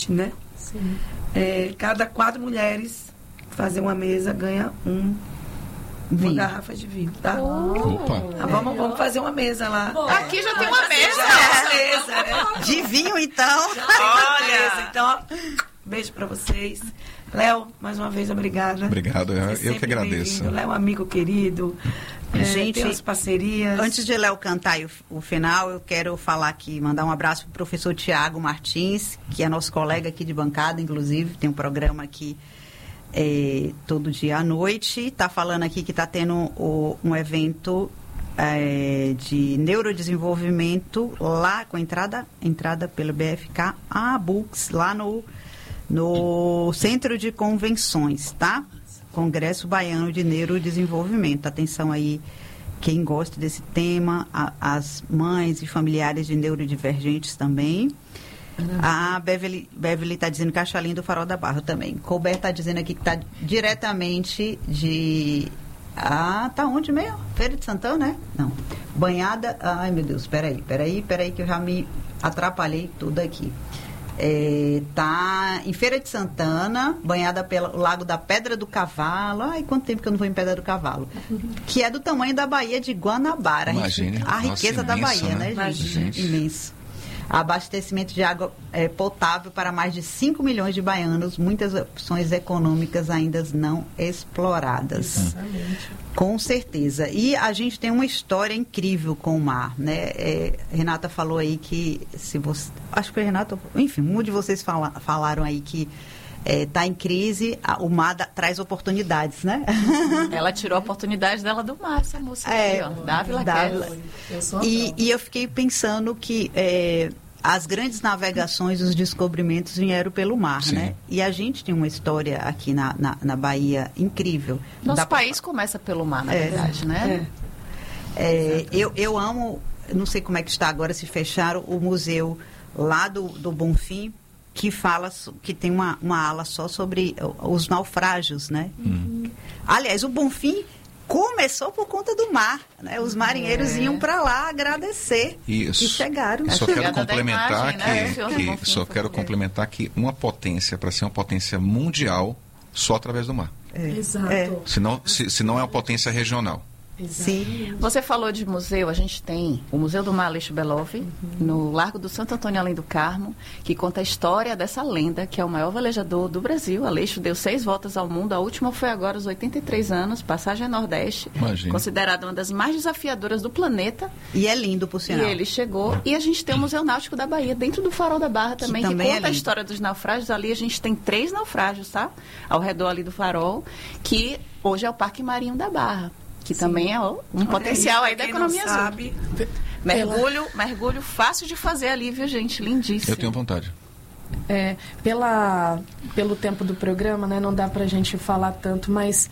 né? Sim. Cada 4 mulheres fazer uma mesa ganha uma garrafa de vinho, tá? Opa. Vamos fazer uma mesa lá. Aqui já tem uma mesa. Né? De vinho, então. Olha! Então, ó, beijo pra vocês. Léo, mais uma vez, obrigada. Obrigado, eu que agradeço. Léo é um amigo querido. Gente, tem as parcerias. Antes de Léo cantar o final, eu quero falar aqui, mandar um abraço pro professor Tiago Martins, que é nosso colega aqui de bancada, inclusive, tem um programa aqui todo dia à noite. Está falando aqui que está tendo um evento de neurodesenvolvimento lá com entrada pelo BFK Books, lá no Centro de Convenções, tá? Congresso Baiano de Neurodesenvolvimento. Atenção aí, quem gosta desse tema, as mães e familiares de neurodivergentes também. A Beverly está dizendo Cachalim do Farol da Barra também. Colbert está dizendo aqui que está diretamente de... tá onde mesmo? Feira de Santana, né? Não. Banhada... Ai, meu Deus, peraí que eu já me atrapalhei tudo aqui. Tá em Feira de Santana, banhada pelo Lago da Pedra do Cavalo. Ai, quanto tempo que eu não vou em Pedra do Cavalo. Que é do tamanho da Baía de Guanabara. Imagine. A riqueza da Bahia, né, gente? Imenso. Abastecimento de água potável para mais de 5 milhões de baianos, muitas opções econômicas ainda não exploradas. Exatamente. Com certeza. E a gente tem uma história incrível com o mar, né? Renata falou aí que, acho que foi Renata, enfim, um de vocês falaram aí que está em crise, o mar traz oportunidades, né? Ela tirou a oportunidade dela do mar, essa moça aqui, ó, Dávila Kelly. E eu fiquei pensando que as grandes navegações, os descobrimentos vieram pelo mar, Sim. né? E a gente tem uma história aqui na Bahia incrível. Nosso país começa pelo mar, na verdade, né? Eu amo, não sei como é que está agora, se fecharam o museu lá do Bonfim, que tem uma ala só sobre os naufrágios, né? Aliás, o Bonfim começou por conta do mar, né? Os marinheiros iam para lá agradecer. Isso. E chegaram. Só quero complementar imagem, complementar que uma potência, para ser uma potência mundial, só através do mar. Exato. Se não é uma potência regional. Sim. Você falou de museu, a gente tem o Museu do Mar Aleixo Belov, no Largo do Santo Antônio Além do Carmo, que conta a história dessa lenda, que é o maior velejador do Brasil. Aleixo deu 6 voltas ao mundo, a última foi agora aos 83 anos, passagem a Nordeste, Imagina. considerada uma das mais desafiadoras do planeta. E é lindo, por sinal. E ele chegou, e a gente tem o Museu Náutico da Bahia, dentro do Farol da Barra também, que conta a história dos naufrágios. Ali a gente tem 3 naufrágios, tá? Ao redor ali do farol, que hoje é o Parque Marinho da Barra. Que também é um potencial aí da economia azul. Mergulho fácil de fazer ali, viu, gente? Lindíssimo. Eu tenho vontade. Pelo tempo do programa, né, não dá pra gente falar tanto, mas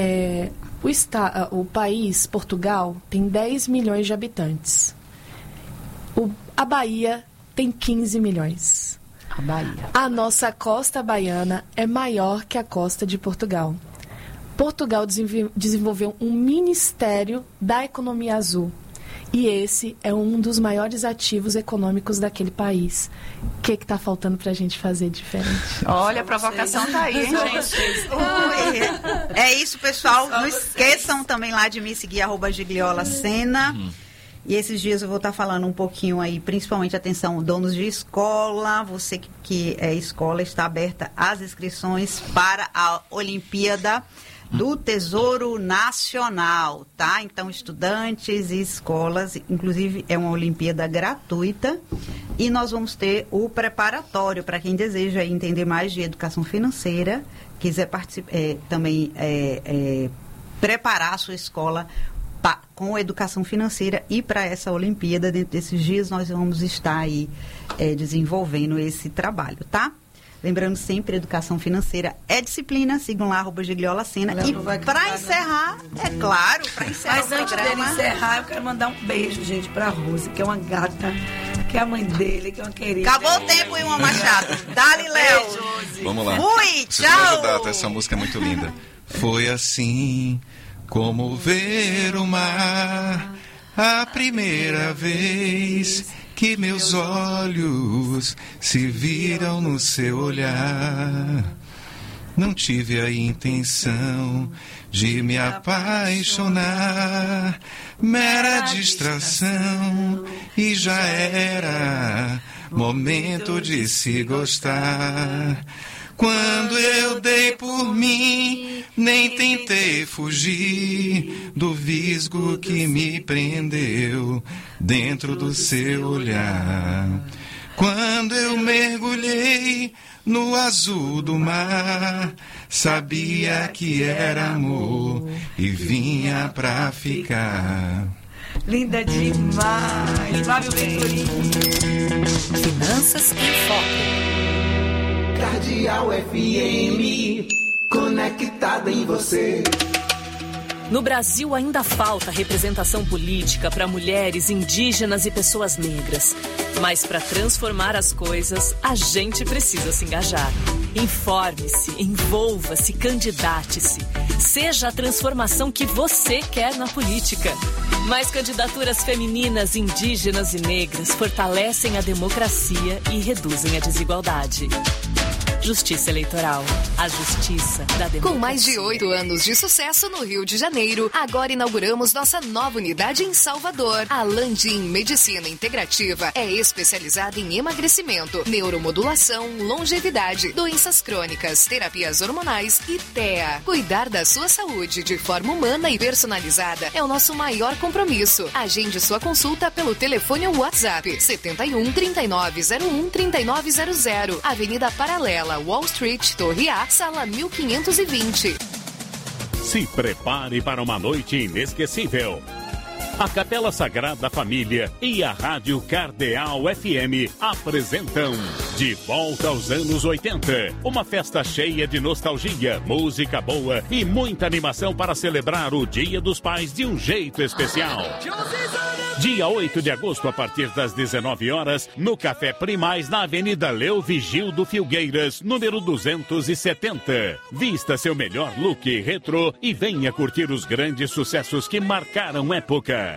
o país, Portugal, tem 10 milhões de habitantes. A Bahia tem 15 milhões. A Bahia. A nossa costa baiana é maior que a costa de Portugal. Portugal desenvolveu um Ministério da Economia Azul. E esse é um dos maiores ativos econômicos daquele país. O que está faltando para a gente fazer diferente? Olha, a provocação está aí, hein, gente? É isso, pessoal. Não esqueçam também lá de me seguir, @GigliolaSena. E esses dias eu vou estar falando um pouquinho aí, principalmente, atenção, donos de escola, você que é escola, está aberta as inscrições para a Olimpíada do Tesouro Nacional, tá? Então, estudantes e escolas, inclusive é uma Olimpíada gratuita, e nós vamos ter o preparatório para quem deseja entender mais de educação financeira, quiser também preparar a sua escola com educação financeira e para essa Olimpíada. Dentro desses dias nós vamos estar aí desenvolvendo esse trabalho, tá? Lembrando sempre, educação financeira é disciplina. Sigam lá, @GigliolaSena. E para encerrar, é claro, para encerrar Mas antes dele encerrar, eu quero mandar um beijo, gente, pra Rose, que é uma gata, que é a mãe dele, que é uma querida. Acabou o tempo, Ilma Machado. Dali, Léo. Vamos lá. Fui, Vocês vão tchau. ajudar, tá? Essa música é muito linda. Foi assim como ver o mar a primeira vez que meus olhos se viram no seu olhar. Não tive a intenção de me apaixonar, mera distração, e já era momento de se gostar. Quando eu dei por mim, nem tentei fugir do visgo que me prendeu dentro do seu olhar. Quando eu mergulhei no azul do mar, sabia que era amor e vinha pra ficar. Linda demais, Flávio Venturini. Finanças em Foco. Cardeal FM, conectada em você. No Brasil ainda falta representação política para mulheres, indígenas e pessoas negras. Mas para transformar as coisas, a gente precisa se engajar. Informe-se, envolva-se, candidate-se. Seja a transformação que você quer na política. Mais candidaturas femininas, indígenas e negras fortalecem a democracia e reduzem a desigualdade. Justiça Eleitoral. A justiça da democracia. Com mais de 8 anos de sucesso no Rio de Janeiro, agora inauguramos nossa nova unidade em Salvador. A Landim Medicina Integrativa é especializada em emagrecimento, neuromodulação, longevidade, doenças crônicas, terapias hormonais e TEA. Cuidar da sua saúde de forma humana e personalizada é o nosso maior compromisso. Agende sua consulta pelo telefone ou WhatsApp 71 3901 3900, Avenida Paralela, Wall Street, Torre A, sala 1520. Se prepare para uma noite inesquecível. A Capela Sagrada Família e a Rádio Cardeal FM apresentam De Volta aos Anos 80. Uma festa cheia de nostalgia, música boa e muita animação para celebrar o Dia dos Pais de um jeito especial. Dia 8 de agosto, a partir das 19 horas, no Café Primaz, na Avenida Leo Vigildo Filgueiras, número 270. Vista seu melhor look retrô e venha curtir os grandes sucessos que marcaram época.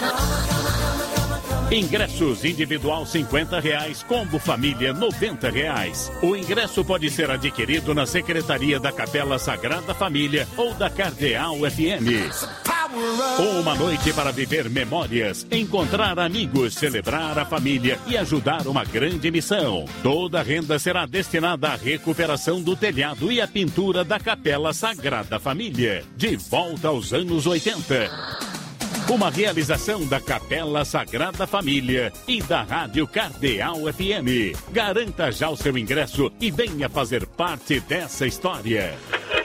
Ingressos individual R$50, combo família R$90. O ingresso pode ser adquirido na Secretaria da Capela Sagrada Família ou da Cardeal FM. Uma noite para viver memórias, encontrar amigos, celebrar a família e ajudar uma grande missão. Toda a renda será destinada à recuperação do telhado e à pintura da Capela Sagrada Família. De volta aos anos 80. Uma realização da Capela Sagrada Família e da Rádio Cardeal FM. Garanta já o seu ingresso e venha fazer parte dessa história.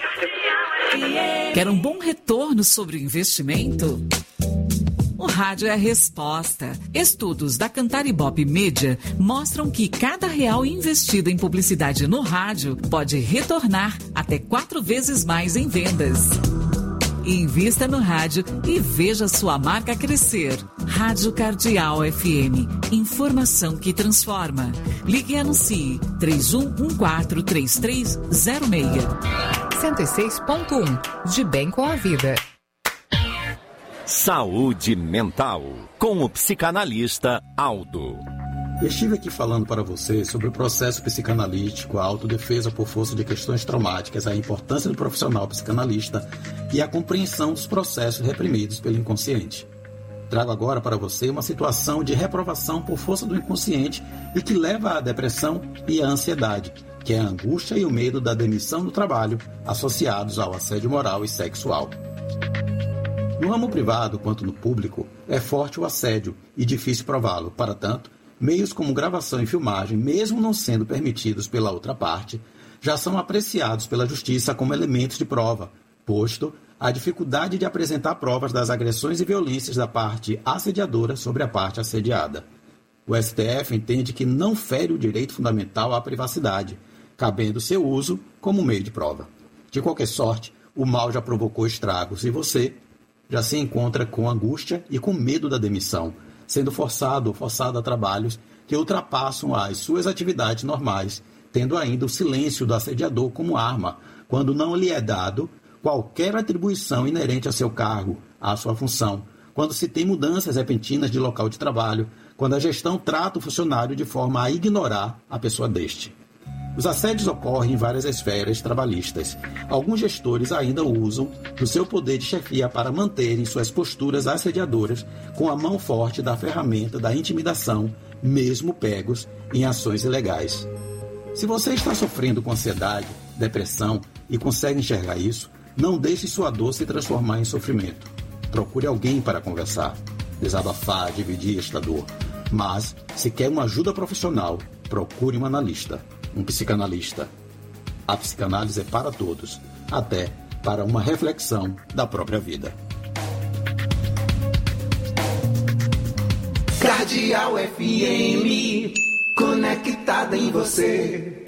Quer um bom retorno sobre o investimento? O rádio é a resposta. Estudos da Cantaribop Media mostram que cada R$1 investido em publicidade no rádio pode retornar até 4 vezes mais em vendas. Invista no rádio e veja sua marca crescer. Rádio Cardeal FM. Informação que transforma. Ligue e anuncie 31143306. 106.1. De bem com a vida. Saúde mental. Com o psicanalista Aldo. Estive aqui falando para você sobre o processo psicanalítico, a autodefesa por força de questões traumáticas, a importância do profissional psicanalista e a compreensão dos processos reprimidos pelo inconsciente. Trago agora para você uma situação de reprovação por força do inconsciente e que leva à depressão e à ansiedade, que é a angústia e o medo da demissão do trabalho associados ao assédio moral e sexual. No ramo privado quanto no público, é forte o assédio e difícil prová-lo. Para tanto, meios como gravação e filmagem, mesmo não sendo permitidos pela outra parte, já são apreciados pela justiça como elementos de prova, posto a dificuldade de apresentar provas das agressões e violências da parte assediadora sobre a parte assediada. O STF entende que não fere o direito fundamental à privacidade, cabendo seu uso como meio de prova. De qualquer sorte, o mal já provocou estragos e você já se encontra com angústia e com medo da demissão, sendo forçado ou forçada a trabalhos que ultrapassam as suas atividades normais, tendo ainda o silêncio do assediador como arma, quando não lhe é dado qualquer atribuição inerente a seu cargo, à sua função, quando se tem mudanças repentinas de local de trabalho, quando a gestão trata o funcionário de forma a ignorar a pessoa deste. Os assédios ocorrem em várias esferas trabalhistas. Alguns gestores ainda usam do seu poder de chefia para manterem suas posturas assediadoras com a mão forte da ferramenta da intimidação, mesmo pegos em ações ilegais. Se você está sofrendo com ansiedade, depressão e consegue enxergar isso, não deixe sua dor se transformar em sofrimento. Procure alguém para conversar, desabafar, dividir esta dor. Mas, se quer uma ajuda profissional, procure um analista, um psicanalista. A psicanálise é para todos, até para uma reflexão da própria vida. Cardeal FM, conectada em você.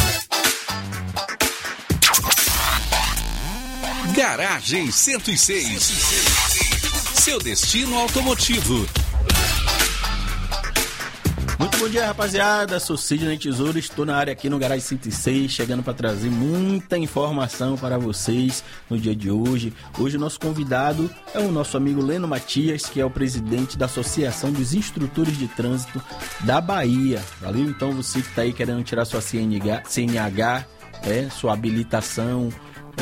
Garagem 106. Seu destino automotivo. Muito bom dia, rapaziada. Sou Sidney Tesouro, estou na área aqui no Garagem 106, chegando para trazer muita informação para vocês no dia de hoje. Hoje o nosso convidado é o nosso amigo Leno Matias, que é o presidente da Associação dos Instrutores de Trânsito da Bahia. Valeu? Então você que está aí querendo tirar sua CNH, sua habilitação,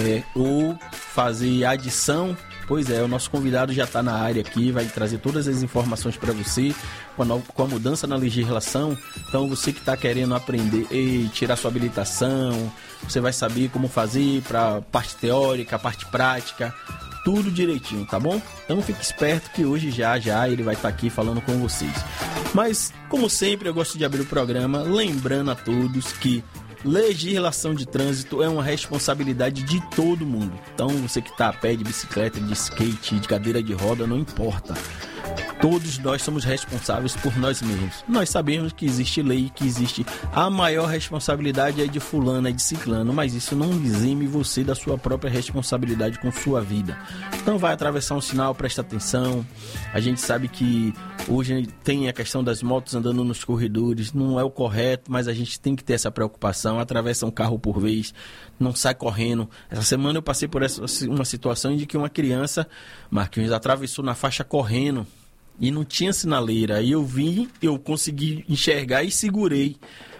ou fazer adição, pois é, o nosso convidado já está na área aqui, vai trazer todas as informações para você com a mudança na legislação. Então você que está querendo aprender e tirar sua habilitação, você vai saber como fazer para parte teórica, parte prática, tudo direitinho, tá bom? Então fique esperto que hoje já ele vai estar aqui falando com vocês. Mas, como sempre, eu gosto de abrir o programa lembrando a todos que legislação de trânsito é uma responsabilidade de todo mundo. Então você que está a pé, de bicicleta, de skate, de cadeira de roda, não importa. Todos nós somos responsáveis por nós mesmos. Nós sabemos que existe lei, que existe a maior responsabilidade é de fulano, é de ciclano, mas isso não exime você da sua própria responsabilidade com sua vida. Então vai atravessar um sinal, presta atenção. A gente sabe que hoje tem a questão das motos andando nos corredores, não é o correto, mas a gente tem que ter essa preocupação. Atravessa um carro por vez, não sai correndo. Essa semana eu passei por uma situação de que uma criança, Marquinhos, atravessou na faixa correndo e não tinha sinaleira. Aí eu consegui enxergar e segurei,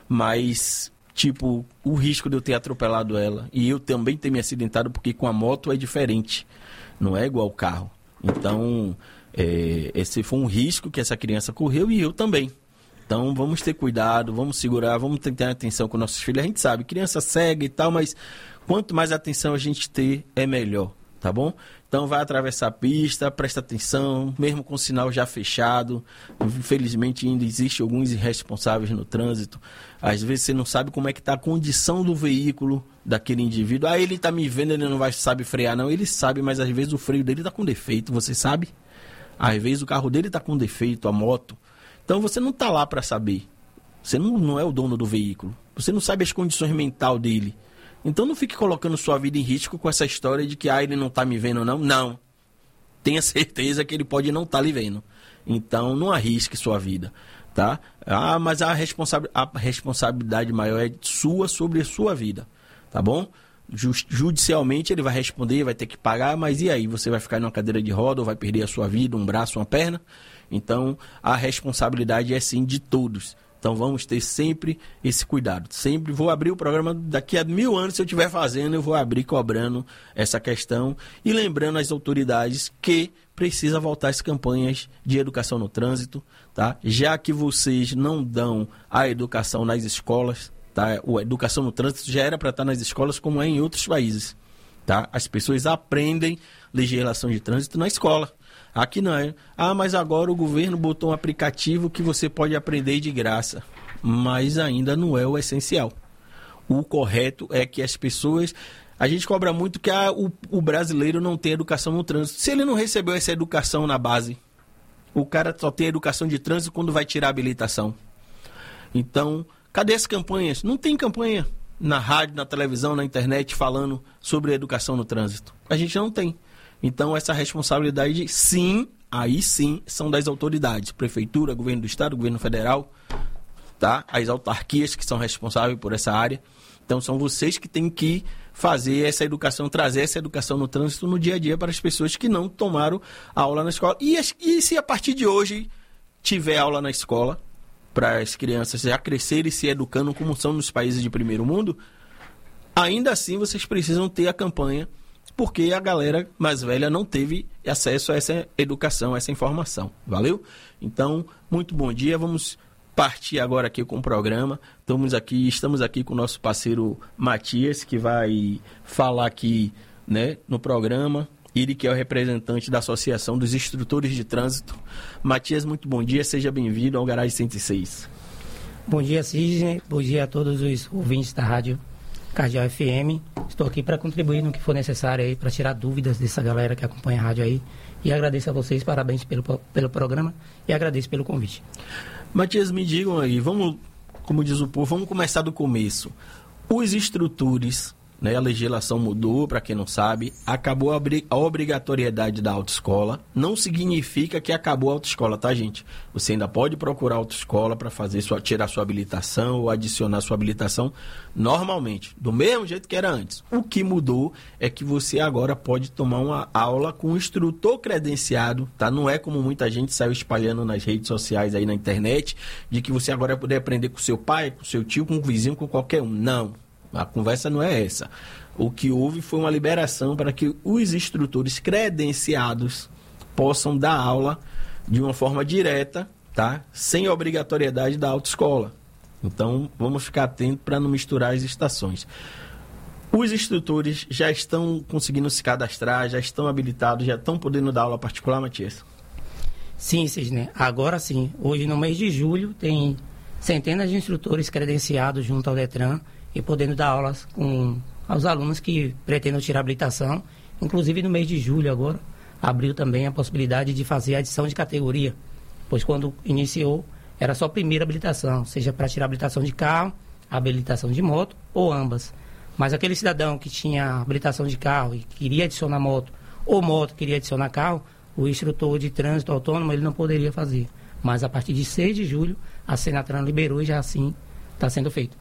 mas o risco de eu ter atropelado ela e eu também ter me acidentado, porque com a moto é diferente, não é igual ao carro. Então esse foi um risco que essa criança correu e eu também. Então vamos ter cuidado, vamos segurar, vamos ter atenção com nossos filhos. A gente sabe, criança cega e tal, mas quanto mais atenção a gente ter, é melhor, tá bom? Então vai atravessar a pista, presta atenção, mesmo com o sinal já fechado. Infelizmente ainda existe alguns irresponsáveis no trânsito. Às vezes você não sabe como é que está a condição do veículo daquele indivíduo. Ele está me vendo, ele não sabe frear, não. Ele sabe, mas às vezes o freio dele está com defeito, você sabe? Às vezes o carro dele está com defeito, a moto. Então você não está lá para saber. Você não é o dono do veículo. Você não sabe as condições mentais dele. Então não fique colocando sua vida em risco com essa história de que ele não está me vendo, não. Não. Tenha certeza que ele pode não estar lhe vendo. Então não arrisque sua vida, tá? Mas a responsabilidade maior é sua sobre a sua vida, tá bom? Judicialmente ele vai responder, vai ter que pagar, mas e aí? Você vai ficar numa cadeira de roda ou vai perder a sua vida, um braço, uma perna? Então a responsabilidade é sim de todos. Então vamos ter sempre esse cuidado. Sempre vou abrir o programa daqui a 1000 anos, se eu estiver fazendo, eu vou abrir cobrando essa questão e lembrando às autoridades que precisa voltar às campanhas de educação no trânsito, tá? Já que vocês não dão a educação nas escolas, tá? A educação no trânsito já era para estar nas escolas como é em outros países, tá? As pessoas aprendem legislação de trânsito na escola. Aqui não é. Mas agora o governo botou um aplicativo que você pode aprender de graça. Mas ainda não é o essencial. O correto é que as pessoas... A gente cobra muito que o brasileiro não tem educação no trânsito. Se ele não recebeu essa educação na base, o cara só tem educação de trânsito quando vai tirar a habilitação. Então, cadê as campanhas? Não tem campanha na rádio, na televisão, na internet falando sobre educação no trânsito. A gente não tem. Então, essa responsabilidade, sim, aí sim, são das autoridades. Prefeitura, governo do estado, governo federal, tá? As autarquias que são responsáveis por essa área. Então, são vocês que têm que fazer essa educação, trazer essa educação no trânsito no dia a dia para as pessoas que não tomaram aula na escola. E se a partir de hoje tiver aula na escola, para as crianças já crescerem se educando como são nos países de primeiro mundo, ainda assim vocês precisam ter a campanha, porque a galera mais velha não teve acesso a essa educação, a essa informação. Valeu? Então, muito bom dia. Vamos partir agora aqui com o programa. Estamos aqui com o nosso parceiro Matias, que vai falar aqui, né, no programa. Ele que é o representante da Associação dos Instrutores de Trânsito. Matias, muito bom dia. Seja bem-vindo ao Garagem 106. Bom dia, Sidney. Bom dia a todos os ouvintes da Rádio Cardeal FM. Estou aqui para contribuir no que for necessário aí, para tirar dúvidas dessa galera que acompanha a rádio aí. E agradeço a vocês, parabéns pelo programa e agradeço pelo convite. Matias, me digam aí, como diz o povo, vamos começar do começo. Os instrutores, né, a legislação mudou, para quem não sabe, acabou a obrigatoriedade da autoescola. Não significa que acabou a autoescola, tá, gente? Você ainda pode procurar a autoescola para tirar sua habilitação ou adicionar sua habilitação normalmente, do mesmo jeito que era antes. O que mudou é que você agora pode tomar uma aula com um instrutor credenciado, tá? Não é como muita gente saiu espalhando nas redes sociais aí na internet, de que você agora vai poder aprender com seu pai, com seu tio, com o vizinho, com qualquer um. Não. A conversa não é essa. O que houve foi uma liberação para que os instrutores credenciados possam dar aula de uma forma direta, tá? Sem obrigatoriedade da autoescola. Então, vamos ficar atentos para não misturar as estações. Os instrutores já estão conseguindo se cadastrar, já estão habilitados, já estão podendo dar aula particular, Matias? Sim, Sidney. Agora sim. Hoje, no mês de julho, tem centenas de instrutores credenciados junto ao Detran e podendo dar aulas aos alunos que pretendem tirar habilitação. Inclusive, no mês de julho agora, abriu também a possibilidade de fazer a adição de categoria, pois quando iniciou, era só a primeira habilitação, seja para tirar habilitação de carro, habilitação de moto ou ambas. Mas aquele cidadão que tinha habilitação de carro e queria adicionar moto, ou moto queria adicionar carro, o instrutor de trânsito autônomo ele não poderia fazer. Mas a partir de 6 de julho, a Senatran liberou e já assim está sendo feito.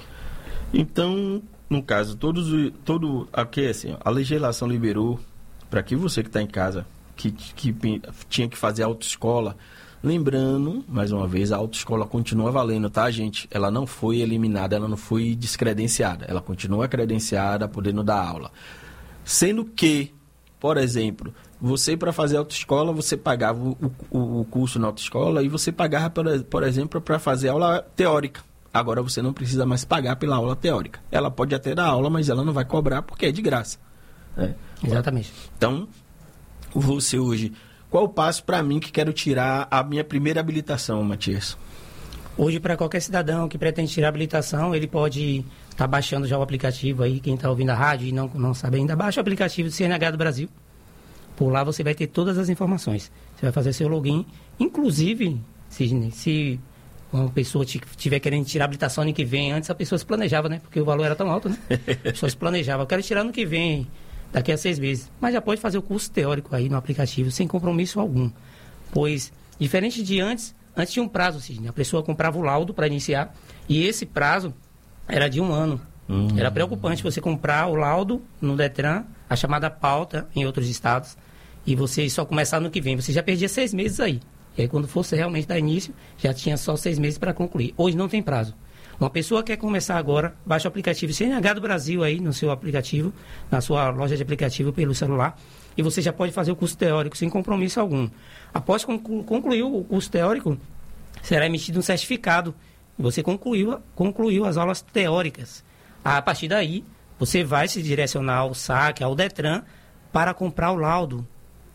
Então, no caso, aqui assim, a legislação liberou para que você que está em casa, que tinha que fazer autoescola, lembrando, mais uma vez, a autoescola continua valendo, tá, gente? Ela não foi eliminada, ela não foi descredenciada, ela continua credenciada, podendo dar aula. Sendo que, por exemplo, você para fazer autoescola, você pagava o curso na autoescola e você pagava, por exemplo, para fazer aula teórica. Agora você não precisa mais pagar pela aula teórica. Ela pode até dar aula, mas ela não vai cobrar porque é de graça. Né? Exatamente. Então, você hoje... Qual o passo para mim que quero tirar a minha primeira habilitação, Matias? Hoje, para qualquer cidadão que pretende tirar a habilitação, ele pode estar baixando já o aplicativo aí. Quem está ouvindo a rádio e não sabe ainda, baixa o aplicativo do CNH do Brasil. Por lá você vai ter todas as informações. Você vai fazer seu login. Inclusive, se uma pessoa estiver querendo tirar a habilitação ano que vem, antes a pessoa se planejava, né? Porque o valor era tão alto, né? A pessoa se planejava. Eu quero tirar ano que vem, daqui a 6 meses. Mas já pode fazer o curso teórico aí no aplicativo, sem compromisso algum. Pois, diferente de antes tinha um prazo, Sidney. A pessoa comprava o laudo para iniciar e esse prazo era de 1 ano. Era preocupante você comprar o laudo no Detran, a chamada pauta em outros estados, e você só começar no que vem. Você já perdia 6 meses aí. E aí, quando fosse realmente dar início, já tinha só 6 meses para concluir. Hoje não tem prazo. Uma pessoa quer começar agora, baixa o aplicativo CNH do Brasil aí no seu aplicativo, na sua loja de aplicativo pelo celular, e você já pode fazer o curso teórico sem compromisso algum. Após concluir o curso teórico, será emitido um certificado. Você concluiu as aulas teóricas. A partir daí, você vai se direcionar ao SAC, ao Detran, para comprar o laudo.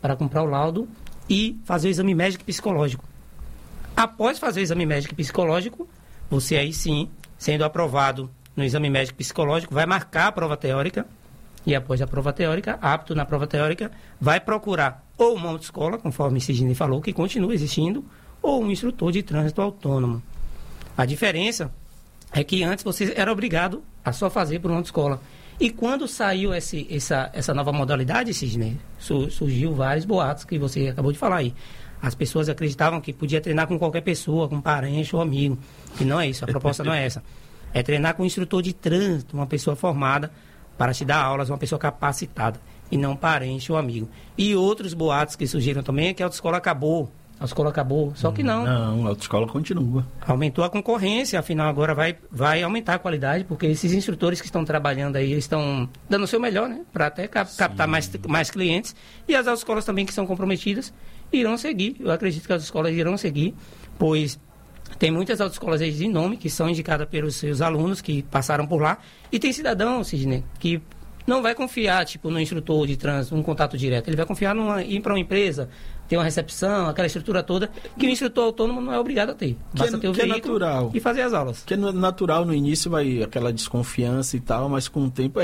E fazer o exame médico e psicológico. Após fazer o exame médico e psicológico, você aí sim, sendo aprovado no exame médico e psicológico, vai marcar a prova teórica e após a prova teórica, apto na prova teórica, vai procurar ou uma autoescola, conforme Sidney falou, que continua existindo, ou um instrutor de trânsito autônomo. A diferença é que antes você era obrigado a só fazer por uma autoescola. E quando saiu essa nova modalidade, Sidney, surgiu vários boatos que você acabou de falar aí. As pessoas acreditavam que podia treinar com qualquer pessoa, com parente ou amigo. E não é isso, a proposta não é essa. É treinar com um instrutor de trânsito, uma pessoa formada para te dar aulas, uma pessoa capacitada, e não parente ou amigo. E outros boatos que surgiram também é que a autoescola acabou. A autoescola acabou, só que não. Não, a autoescola continua. Aumentou a concorrência, afinal agora vai aumentar a qualidade, porque esses instrutores que estão trabalhando aí, eles estão dando o seu melhor, né? Para até captar mais clientes. E as autoescolas também que são comprometidas irão seguir. Eu acredito que as escolas irão seguir, pois tem muitas autoescolas aí de nome que são indicadas pelos seus alunos que passaram por lá. E tem cidadão, Sidney, que não vai confiar, tipo, no instrutor de trânsito, um contato direto. Ele vai confiar ir para uma empresa, ter uma recepção, aquela estrutura toda, que o instrutor autônomo não é obrigado a ter. Basta ter o veículo natural. E fazer as aulas. Que é natural, no início vai aquela desconfiança e tal, mas com o tempo,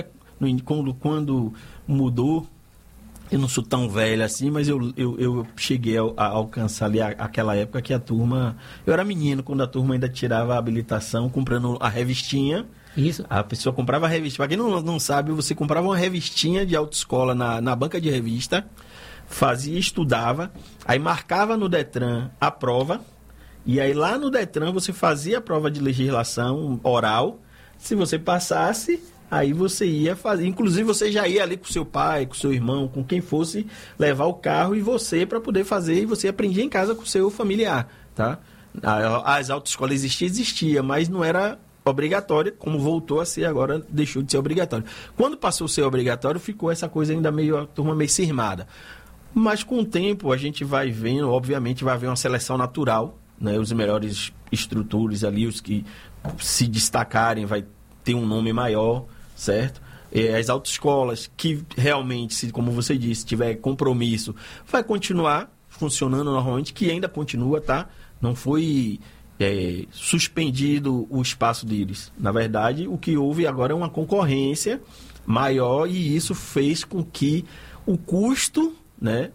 quando mudou, eu não sou tão velho assim, mas eu cheguei a alcançar ali aquela época que a turma... Eu era menino quando a turma ainda tirava a habilitação, comprando a revistinha. Isso. A pessoa comprava a revista. Para quem não sabe, você comprava uma revistinha de autoescola na banca de revista, estudava, aí marcava no Detran a prova, e aí lá no Detran você fazia a prova de legislação oral. Se você passasse, aí você ia fazer. Inclusive você já ia ali com seu pai, com seu irmão, com quem fosse levar o carro e você para poder fazer, e você aprendia em casa com o seu familiar, tá? As autoescolas existia, mas não era obrigatória, como voltou a ser agora, deixou de ser obrigatório. Quando passou a ser obrigatório, ficou essa coisa ainda a turma meio cismada. Mas com o tempo a gente vai vendo, obviamente vai haver uma seleção natural, né? Os melhores instrutores ali, os que se destacarem, vai ter um nome maior, certo? As autoescolas que realmente, como você disse, tiver compromisso, vai continuar funcionando normalmente, que ainda continua, tá? Não foi suspendido o espaço deles. Na verdade, o que houve agora é uma concorrência maior, e isso fez com que o custo, né,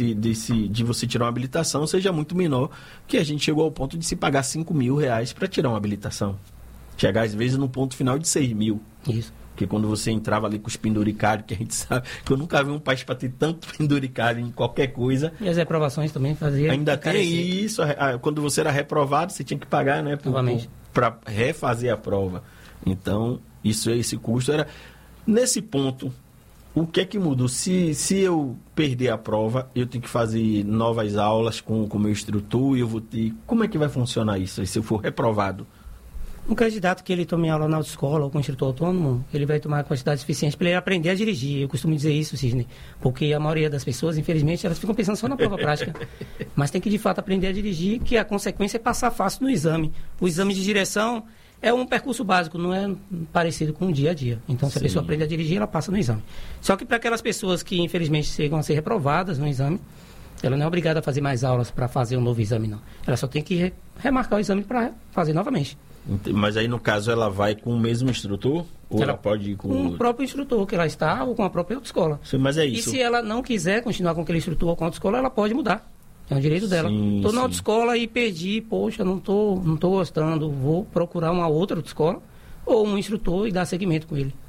de você tirar uma habilitação seja muito menor, que a gente chegou ao ponto de se pagar R$5.000 para tirar uma habilitação. Chegar às vezes no ponto final de 6 mil. Isso. Porque quando você entrava ali com os penduricários, que a gente sabe que eu nunca vi um país para ter tanto penduricário em qualquer coisa. E as reprovações também faziam. Ainda tem isso. Quando você era reprovado, você tinha que pagar, né? Para refazer a prova. Então, esse custo era... Nesse ponto, o que é que mudou? Se eu perder a prova, eu tenho que fazer novas aulas com o meu instrutor, e eu vou ter... Como é que vai funcionar isso se eu for reprovado? Um candidato que ele tome aula na autoescola ou com instrutor autônomo, ele vai tomar a quantidade suficiente para ele aprender a dirigir. Eu costumo dizer isso, Sidney, porque a maioria das pessoas, infelizmente, elas ficam pensando só na prova prática. Mas tem que, de fato, aprender a dirigir, que a consequência é passar fácil no exame. O exame de direção é um percurso básico, não é parecido com o dia a dia. Então, se a pessoa aprende a dirigir, ela passa no exame. Só que para aquelas pessoas que, infelizmente, chegam a ser reprovadas no exame, ela não é obrigada a fazer mais aulas para fazer um novo exame, não. Ela só tem que remarcar o exame para fazer novamente. Mas aí, no caso, ela vai com o mesmo instrutor? Ou ela pode ir com o próprio instrutor que ela está, ou com a própria autoescola. Sim, mas é isso. E se ela não quiser continuar com aquele instrutor ou com a autoescola, ela pode mudar. É um direito dela. Estou na autoescola e perdi, poxa, não tô gostando, vou procurar uma outra autoescola ou um instrutor e dar seguimento com ele.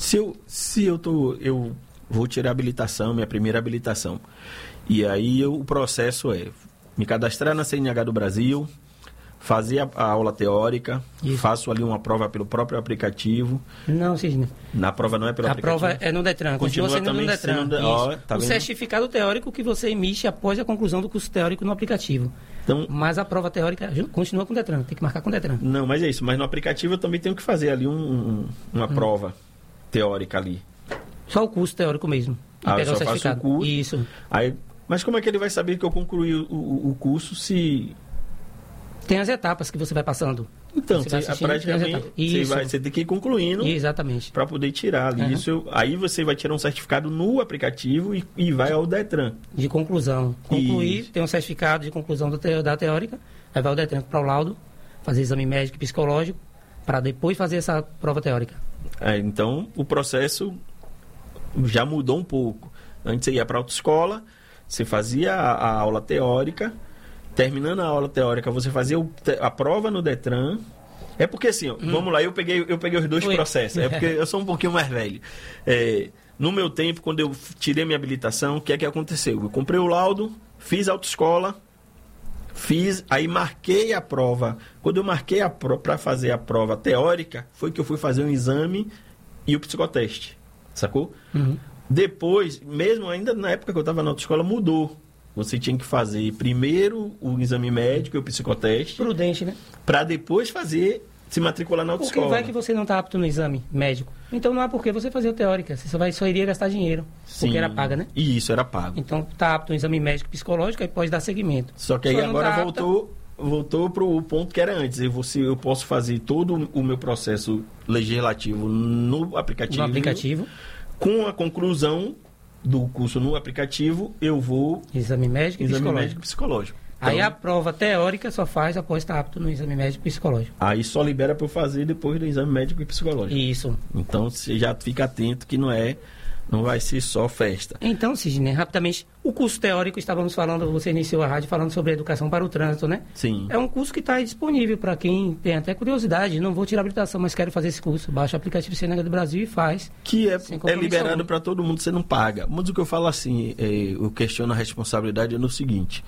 Eu vou tirar a habilitação, minha primeira habilitação. E aí o processo é me cadastrar na CNH do Brasil, fazer a aula teórica, faço ali uma prova pelo próprio aplicativo. Não, Sidney. Na prova não é pelo aplicativo? A prova é no Detran, continua sendo no Detran. O certificado teórico que você emite após a conclusão do curso teórico no aplicativo. Então, mas a prova teórica continua com o Detran, tem que marcar com o Detran. Não, mas é isso. Mas no aplicativo eu também tenho que fazer ali uma prova teórica ali. Só o curso teórico mesmo. E pegar o certificado. Faço o curso. Isso. Aí, mas como é que ele vai saber que eu concluí o curso se... Tem as etapas que você vai passando. Então, praticamente você tem que ir concluindo. Exatamente. Para poder tirar ali. Aí você vai tirar um certificado no aplicativo e vai ao Detran. De conclusão. Concluir, tem um certificado de conclusão da teórica, aí vai ao Detran para o laudo, fazer exame médico e psicológico, para depois fazer essa prova teórica. Então, o processo já mudou um pouco. Antes você ia para a autoescola, você fazia a aula teórica. Terminando a aula teórica, você fazia a prova no Detran. É porque assim, vamos lá, eu peguei os dois processos. É porque eu sou um pouquinho mais velho. No meu tempo, quando eu tirei minha habilitação, o que é que aconteceu? Eu comprei o laudo, fiz a autoescola, aí marquei a prova. Quando eu marquei para fazer a prova teórica, foi que eu fui fazer um exame e o psicoteste. Sacou? Depois, mesmo ainda na época que eu estava na autoescola, mudou. você tinha que fazer primeiro o exame médico e o psicoteste. Prudente, né? Para depois se matricular na autoescola. Porque vai que você não está apto no exame médico. Então não há por que você fazer a teórica. Você só iria gastar dinheiro. Sim. Porque era paga, né? E isso era pago. Então está apto no exame médico e psicológico, aí pode dar seguimento. Só que aí agora voltou para o ponto que era antes. Eu posso fazer todo o meu processo legislativo no aplicativo. No aplicativo. Com a conclusão do curso no aplicativo, eu vou... Exame médico e psicológico. Então, aí a prova teórica só faz após estar apto no exame médico e psicológico. Aí só libera para eu fazer depois do exame médico e psicológico. Isso. Então você já fica atento que não vai ser só festa. Então, Sidney, rapidamente, o curso teórico, estávamos falando, você iniciou a rádio falando sobre educação para o trânsito, né? Sim. É um curso que está disponível para quem tem até curiosidade. Não vou tirar habilitação, mas quero fazer esse curso. Baixa o aplicativo CNH do Brasil e faz. Que é liberado para todo mundo, você não paga. Mas o que eu falo assim, eu questiono a responsabilidade no seguinte,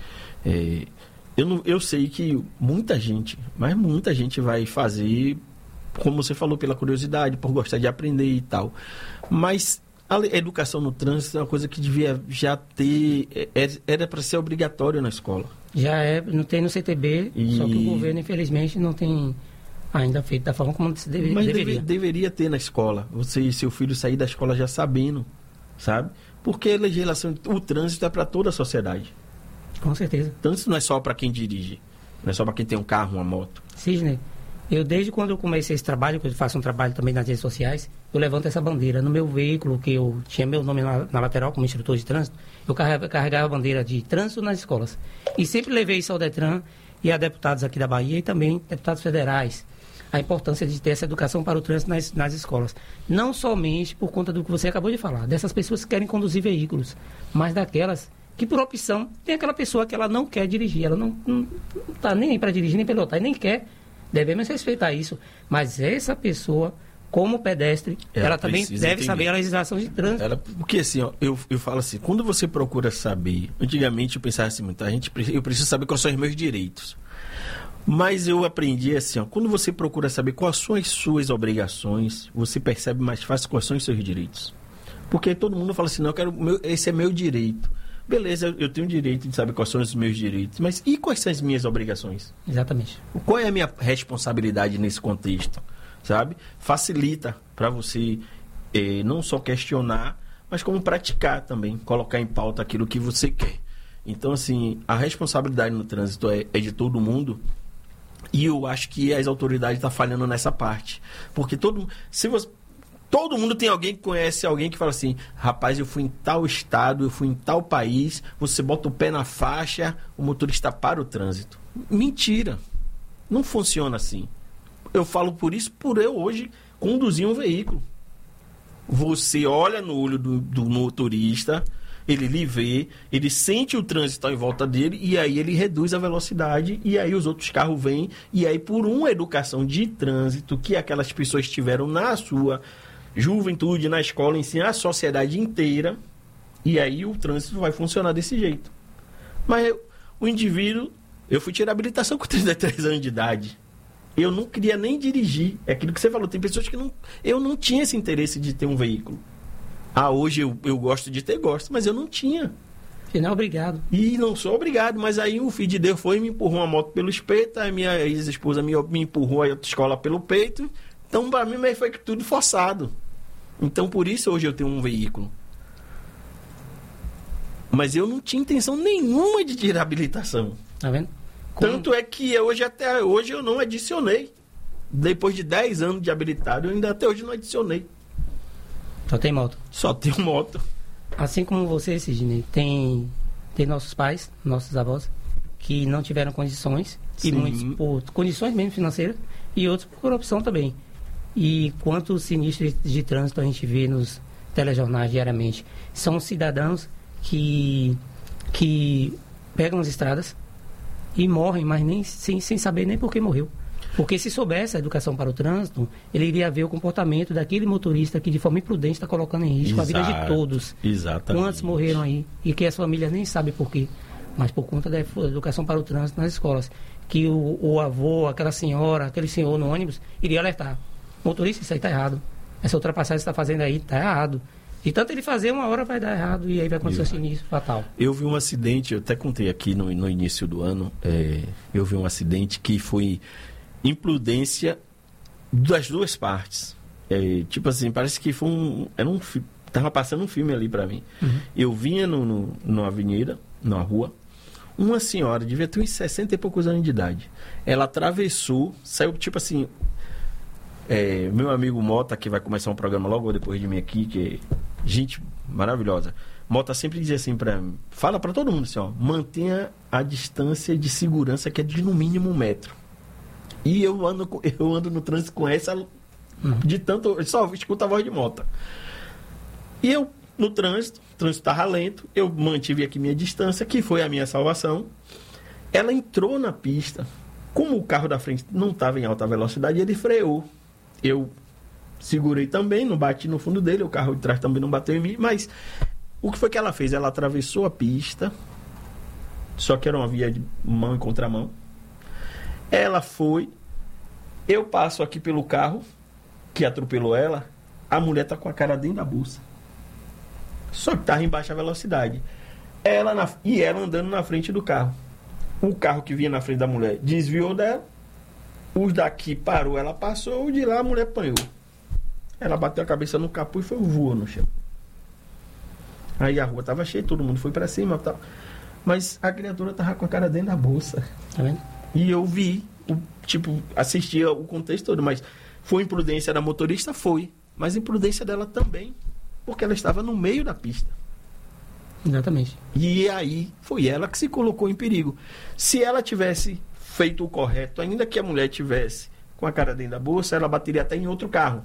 eu sei que muita gente vai fazer, como você falou, pela curiosidade, por gostar de aprender e tal. Mas a educação no trânsito é uma coisa que devia já ter... Era para ser obrigatório na escola. Já não tem no CTB, só que o governo, infelizmente, não tem ainda feito da forma como se deveria. Mas deveria ter na escola. Você e seu filho sair da escola já sabendo, sabe? Porque a legislação, o trânsito é para toda a sociedade. Com certeza. Trânsito não é só para quem dirige, não é só para quem tem um carro, uma moto. Sidney, desde quando eu comecei esse trabalho, que eu faço um trabalho também nas redes sociais, eu levanto essa bandeira. No meu veículo, que eu tinha meu nome na lateral como instrutor de trânsito, eu carregava a bandeira de trânsito nas escolas. E sempre levei isso ao Detran e a deputados aqui da Bahia e também deputados federais. A importância de ter essa educação para o trânsito nas escolas. Não somente por conta do que você acabou de falar, dessas pessoas que querem conduzir veículos, mas daquelas que por opção tem aquela pessoa que ela não quer dirigir, ela não está nem para dirigir, nem pilotar, e nem quer. Devemos respeitar isso. Mas essa pessoa, como pedestre, ela também deve saber a legislação de trânsito. Porque assim, eu falo assim, quando você procura saber, antigamente eu pensava assim, eu preciso saber quais são os meus direitos. Mas eu aprendi assim, quando você procura saber quais são as suas obrigações, você percebe mais fácil quais são os seus direitos. Porque todo mundo fala assim, esse é meu direito. Beleza, eu tenho o direito de saber quais são os meus direitos, mas e quais são as minhas obrigações? Exatamente. Qual é a minha responsabilidade nesse contexto, sabe? Facilita para você não só questionar, mas como praticar também, colocar em pauta aquilo que você quer. Então, assim, a responsabilidade no trânsito é de todo mundo, e eu acho que as autoridades estão falhando nessa parte. Porque todo mundo tem alguém que conhece alguém que fala assim, rapaz, eu fui em tal estado, eu fui em tal país, você bota o pé na faixa, o motorista para o trânsito. Mentira. Não funciona assim. Eu falo por isso, por eu hoje conduzir um veículo. Você olha no olho do motorista, ele lhe vê, ele sente o trânsito em volta dele e aí ele reduz a velocidade e aí os outros carros vêm e aí por uma educação de trânsito que aquelas pessoas tiveram na sua juventude, na escola, ensina a sociedade inteira e aí o trânsito vai funcionar desse jeito. Mas o indivíduo, eu fui tirar habilitação com 33 anos de idade. Eu não queria nem dirigir. É aquilo que você falou, tem pessoas que eu não tinha esse interesse de ter um veículo. Hoje eu gosto de ter, mas eu não tinha. E não é obrigado. E não sou obrigado, mas aí o filho de Deus foi e me empurrou uma moto pelo peito, a minha ex-esposa me empurrou a autoescola pelo peito. Então, para mim, foi tudo forçado. Então, por isso, hoje eu tenho um veículo. Mas eu não tinha intenção nenhuma de tirar habilitação. Tá vendo? Tanto é que até hoje eu não adicionei. Depois de 10 anos de habilitado, eu ainda até hoje não adicionei. Só tem moto? Só tenho moto. Assim como você, Sidney, tem nossos pais, nossos avós, que não tiveram condições, Sim. E muitos por condições mesmo financeiras, e outros por opção também. E quantos sinistros de trânsito a gente vê nos telejornais diariamente? São cidadãos que pegam as estradas e morrem, mas nem sem saber nem por que morreu. Porque se soubesse a educação para o trânsito, ele iria ver o comportamento daquele motorista que de forma imprudente está colocando em risco a vida de todos. Exatamente. Quantos morreram aí e que as famílias nem sabem por quê, mas por conta da educação para o trânsito nas escolas. Que o avô, aquela senhora, aquele senhor no ônibus iria alertar. Motorista, isso aí está errado. Essa ultrapassagem que você está fazendo aí está errado. De tanto ele fazer, uma hora vai dar errado e aí vai acontecer um sinistro fatal. Eu vi um acidente, eu até contei aqui no início do ano, eu vi um acidente que foi imprudência das duas partes. Tipo assim, parece que foi tava passando um filme ali pra mim. Eu vinha numa avenida, numa rua, uma senhora, devia ter uns 60 e poucos anos de idade. Ela atravessou, saiu tipo assim... meu amigo Mota, que vai começar um programa logo depois de mim aqui, que é gente maravilhosa. Mota sempre dizia assim pra mim, fala pra todo mundo assim, ó, mantenha a distância de segurança que é de no mínimo 1 metro. E eu ando no trânsito com essa, de tanto, eu só escuto a voz de Mota. E eu, no trânsito, o trânsito estava lento, eu mantive aqui minha distância, que foi a minha salvação. Ela entrou na pista, como o carro da frente não estava em alta velocidade, ele freou. Eu segurei também, não bati no fundo dele, o carro de trás também não bateu em mim, mas o que foi que ela fez? Ela atravessou a pista, só que era uma via de mão e contramão. Ela foi, eu passo aqui pelo carro que atropelou ela, a mulher tá com a cara dentro da bolsa. Só que estava em baixa velocidade. Ela andando na frente do carro. O carro que vinha na frente da mulher desviou dela. Os daqui parou, ela passou. O de lá a mulher apanhou. Ela bateu a cabeça no capô e foi voou no chão. Aí a rua estava cheia, todo mundo foi para cima e tal. Mas a criatura estava com a cara dentro da bolsa. Tá vendo? E eu vi, assistia o contexto todo. Mas foi imprudência da motorista? Foi. Mas imprudência dela também. Porque ela estava no meio da pista. Exatamente. E aí foi ela que se colocou em perigo. Se ela tivesse feito o correto, ainda que a mulher tivesse com a cara dentro da bolsa, ela bateria até em outro carro.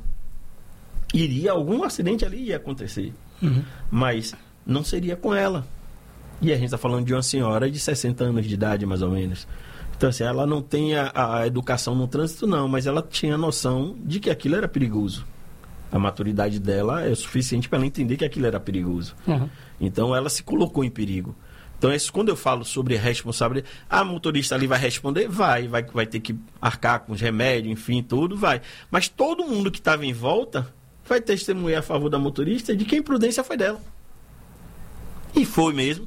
Algum acidente ali ia acontecer. Mas não seria com ela. E a gente está falando de uma senhora de 60 anos de idade, mais ou menos. Então, assim, ela não tem a educação no trânsito, não, mas ela tinha noção de que aquilo era perigoso. A maturidade dela é o suficiente para ela entender que aquilo era perigoso. Então, ela se colocou em perigo. Então, quando eu falo sobre responsabilidade, a motorista ali vai responder? Vai ter que arcar com os remédios, enfim, tudo, vai. Mas todo mundo que estava em volta vai testemunhar a favor da motorista de que a imprudência foi dela. E foi mesmo.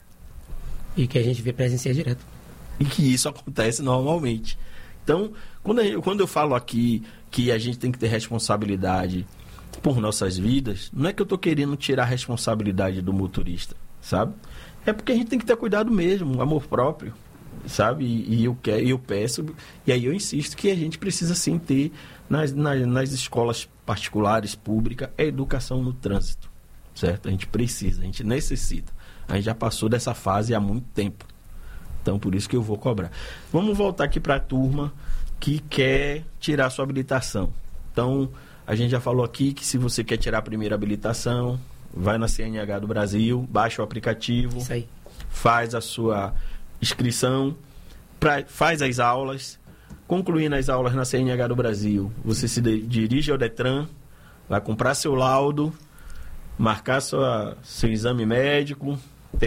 E que a gente vê presenciar direto. E que isso acontece normalmente. Então, quando eu falo aqui que a gente tem que ter responsabilidade por nossas vidas, não é que eu estou querendo tirar a responsabilidade do motorista, sabe? É porque a gente tem que ter cuidado mesmo, amor próprio, sabe? E eu peço, e aí eu insisto que a gente precisa sim ter nas escolas particulares, públicas, a educação no trânsito, certo? A gente precisa, a gente necessita. A gente já passou dessa fase há muito tempo. Então, por isso que eu vou cobrar. Vamos voltar aqui para a turma que quer tirar sua habilitação. Então, a gente já falou aqui que se você quer tirar a primeira habilitação, vai na CNH do Brasil, baixa o aplicativo, isso aí, faz a sua inscrição, faz as aulas. Concluindo as aulas na CNH do Brasil, você se dirige ao Detran, vai comprar seu laudo, marcar seu exame médico,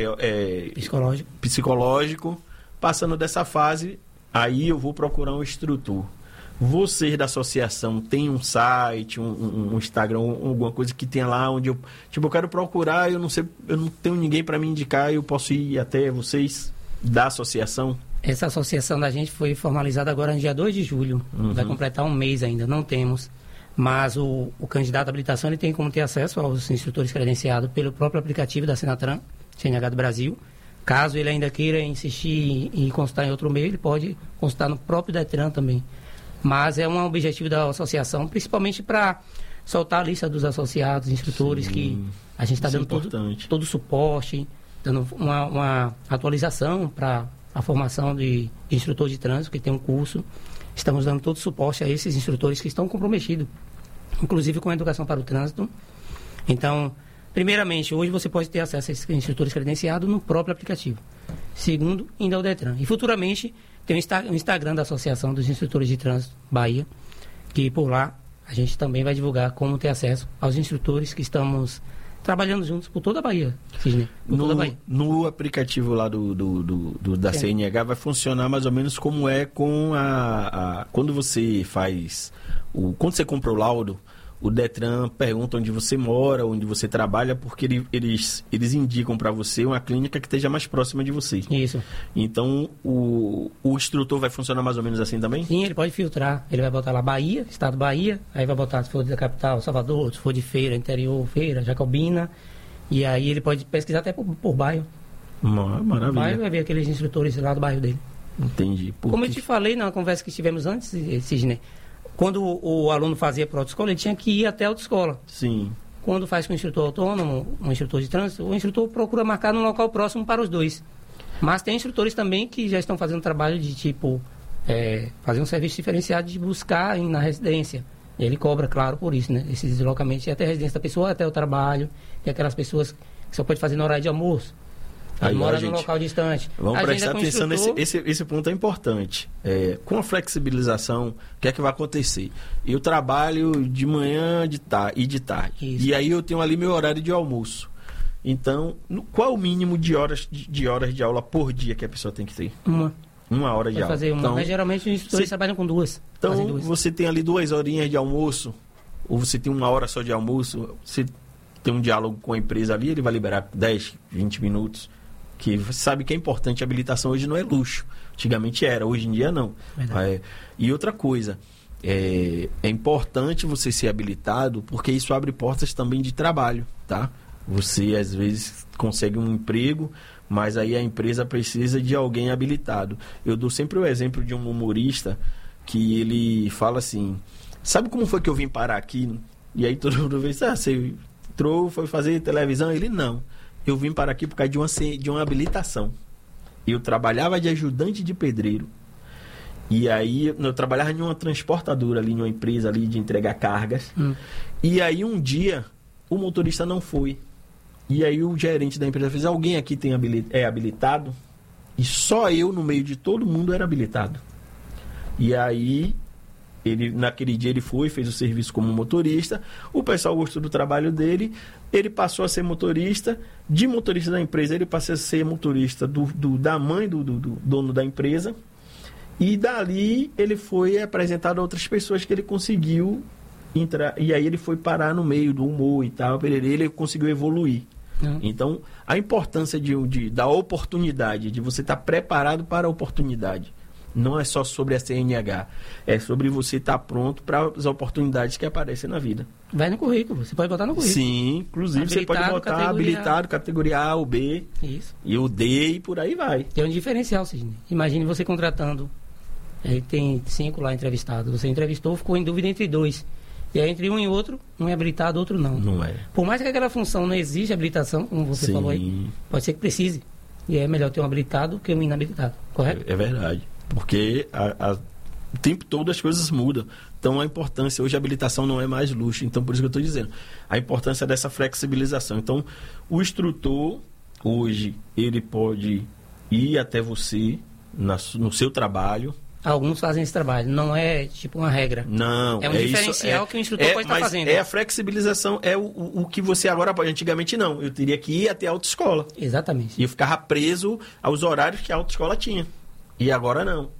psicológico. Passando dessa fase, aí eu vou procurar um instrutor. Vocês da associação têm um site, um Instagram, alguma coisa que tenha lá onde eu quero procurar, eu não tenho ninguém para me indicar, eu posso ir até vocês da associação? Essa associação da gente foi formalizada agora no dia 2 de julho. Vai completar um mês ainda, não temos. Mas o candidato à habilitação ele tem como ter acesso aos instrutores credenciados pelo próprio aplicativo da Senatran, CNH do Brasil. Caso ele ainda queira insistir em consultar em outro meio, ele pode consultar no próprio Detran também. Mas é um objetivo da associação, principalmente para soltar a lista dos associados, instrutores, sim, que a gente está dando todo o suporte, dando uma atualização para a formação de instrutor de trânsito, que tem um curso. Estamos dando todo o suporte a esses instrutores que estão comprometidos, inclusive com a educação para o trânsito. Então, primeiramente, hoje você pode ter acesso a esses instrutores credenciados no próprio aplicativo. Segundo, indo ao Detran. E futuramente tem o Instagram da Associação dos Instrutores de Trânsito Bahia, que por lá a gente também vai divulgar como ter acesso aos instrutores que estamos trabalhando juntos por toda a Bahia, Sidney. No aplicativo lá da CNH vai funcionar mais ou menos como é com quando você faz quando você compra o laudo, o Detran pergunta onde você mora, onde você trabalha, porque eles indicam para você uma clínica que esteja mais próxima de você. Isso. Então, o instrutor vai funcionar mais ou menos assim também? Sim, ele pode filtrar. Ele vai botar lá Bahia, estado Bahia, aí vai botar se for da capital, Salvador, se for de Feira, interior, Feira, Jacobina, e aí ele pode pesquisar até por bairro. Maravilha. Bairro vai ver aqueles instrutores lá do bairro dele. Entendi. Como eu te falei na conversa que tivemos antes, Sidney, quando o aluno fazia para a autoescola, ele tinha que ir até a autoescola. Sim. Quando faz com o instrutor autônomo, um instrutor de trânsito, o instrutor procura marcar num local próximo para os dois. Mas tem instrutores também que já estão fazendo trabalho de tipo, fazer um serviço diferenciado de buscar na residência. E ele cobra, claro, por isso, né? Esse deslocamento até a residência da pessoa, até o trabalho. Tem aquelas pessoas que só pode fazer no horário de almoço. Aí, mora num local distante. Vamos prestar atenção esse ponto é importante. Com a flexibilização, o que é que vai acontecer? Eu trabalho de manhã e de tarde. Isso. E aí eu tenho ali meu horário de almoço. Então, qual o mínimo de horas de aula por dia que a pessoa tem que ter? Uma hora de aula. Fazer uma. Então, mas geralmente os instrutores trabalham com duas. Então, você tem ali 2 horinhas de almoço, ou você tem 1 hora só de almoço, você tem um diálogo com a empresa ali, ele vai liberar 10, 20 minutos. Que você sabe que é importante, a habilitação hoje não é luxo. Antigamente era, hoje em dia não. E outra coisa, é importante você ser habilitado, porque isso abre portas também de trabalho, tá? Você, às vezes, consegue um emprego, mas aí a empresa precisa de alguém habilitado. Eu dou sempre o exemplo de um humorista que ele fala assim, sabe como foi que eu vim parar aqui? E aí todo mundo vê, você entrou, foi fazer televisão? Ele, não. Eu vim para aqui por causa de uma habilitação. Eu trabalhava de ajudante de pedreiro. E aí eu trabalhava em uma transportadora ali, em uma empresa ali de entregar cargas. E aí um dia o motorista não foi. E aí o gerente da empresa fez, alguém aqui é habilitado? E só eu no meio de todo mundo era habilitado. E aí naquele dia ele fez o serviço como motorista, o pessoal gostou do trabalho dele, ele passou a ser motorista, de motorista da empresa ele passou a ser motorista da mãe do dono da empresa, e dali ele foi apresentado a outras pessoas que ele conseguiu entrar, e aí ele foi parar no meio do humor e tal, ele conseguiu evoluir. Então, a importância da oportunidade, de você estar preparado para a oportunidade. Não é só sobre a CNH, é sobre você estar pronto para as oportunidades que aparecem na vida. Vai no currículo, você pode botar no currículo. Sim, inclusive habilitado, você pode botar habilitado, categoria A ou B, isso. E o D e por aí vai. Tem um diferencial, Sidney. Imagine você contratando, tem 5 lá entrevistados, você entrevistou, ficou em dúvida entre 2. E aí entre um e outro, um é habilitado, outro não. Não é. Por mais que aquela função não exija habilitação, como você falou aí, pode ser que precise. E é melhor ter um habilitado que um inabilitado, correto? É verdade. Porque o tempo todo as coisas mudam. Então a importância, hoje a habilitação não é mais luxo. Então por isso que eu estou dizendo, a importância dessa flexibilização. Então o instrutor, hoje, ele pode ir até você no seu trabalho. Alguns fazem esse trabalho, não é tipo uma regra. Não, é um diferencial que o instrutor pode estar fazendo. É a flexibilização, é o que você agora pode. Antigamente não, eu teria que ir até a autoescola. Exatamente. E eu ficava preso aos horários que a autoescola tinha. E agora não.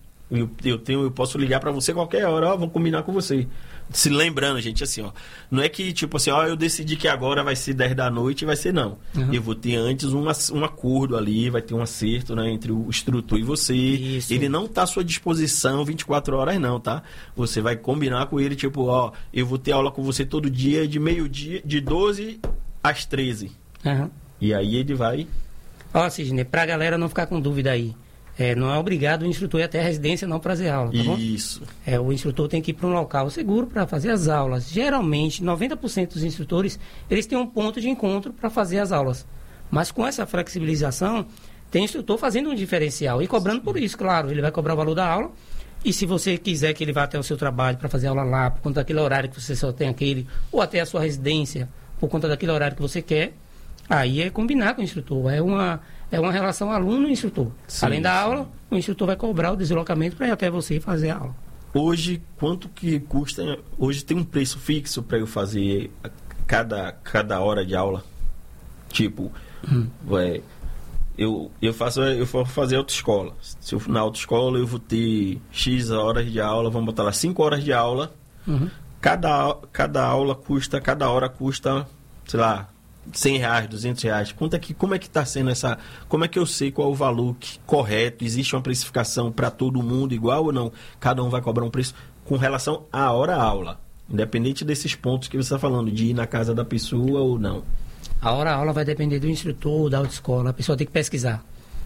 Eu posso ligar para você qualquer hora, vou combinar com você. Se lembrando, gente, assim, não é que tipo assim, eu decidi que agora vai ser 10 da noite e vai ser não. Eu vou ter antes um acordo ali, vai ter um acerto, né, entre o instrutor e você. Isso. Ele não tá à sua disposição 24 horas não, tá? Você vai combinar com ele, tipo, eu vou ter aula com você todo dia de meio-dia, de 12 às 13. E aí ele vai... Sidney, pra galera não ficar com dúvida aí. Não é obrigado o instrutor ir até a residência não para fazer aula, tá bom? Isso. O instrutor tem que ir para um local seguro para fazer as aulas. Geralmente, 90% dos instrutores, eles têm um ponto de encontro para fazer as aulas. Mas com essa flexibilização, tem instrutor fazendo um diferencial e cobrando por isso, claro. Ele vai cobrar o valor da aula e se você quiser que ele vá até o seu trabalho para fazer aula lá, por conta daquele horário que você só tem aquele, ou até a sua residência, por conta daquele horário que você quer, aí é combinar com o instrutor. É uma relação aluno-instrutor. Além da aula, o instrutor vai cobrar o deslocamento para ir até você e fazer a aula. Hoje, quanto que custa? Hoje tem um preço fixo para eu fazer cada hora de aula? Tipo, eu vou fazer autoescola. Se eu na autoescola eu vou ter X horas de aula, vamos botar lá 5 horas de aula. cada aula custa, cada hora custa, sei lá, R$100, R$200. Como é que está sendo essa... Como é que eu sei qual é o valor correto? Existe uma precificação para todo mundo igual ou não? Cada um vai cobrar um preço com relação à hora-aula. Independente desses pontos que você está falando, de ir na casa da pessoa ou não. A hora-aula vai depender do instrutor, da autoescola. A pessoa tem que pesquisar.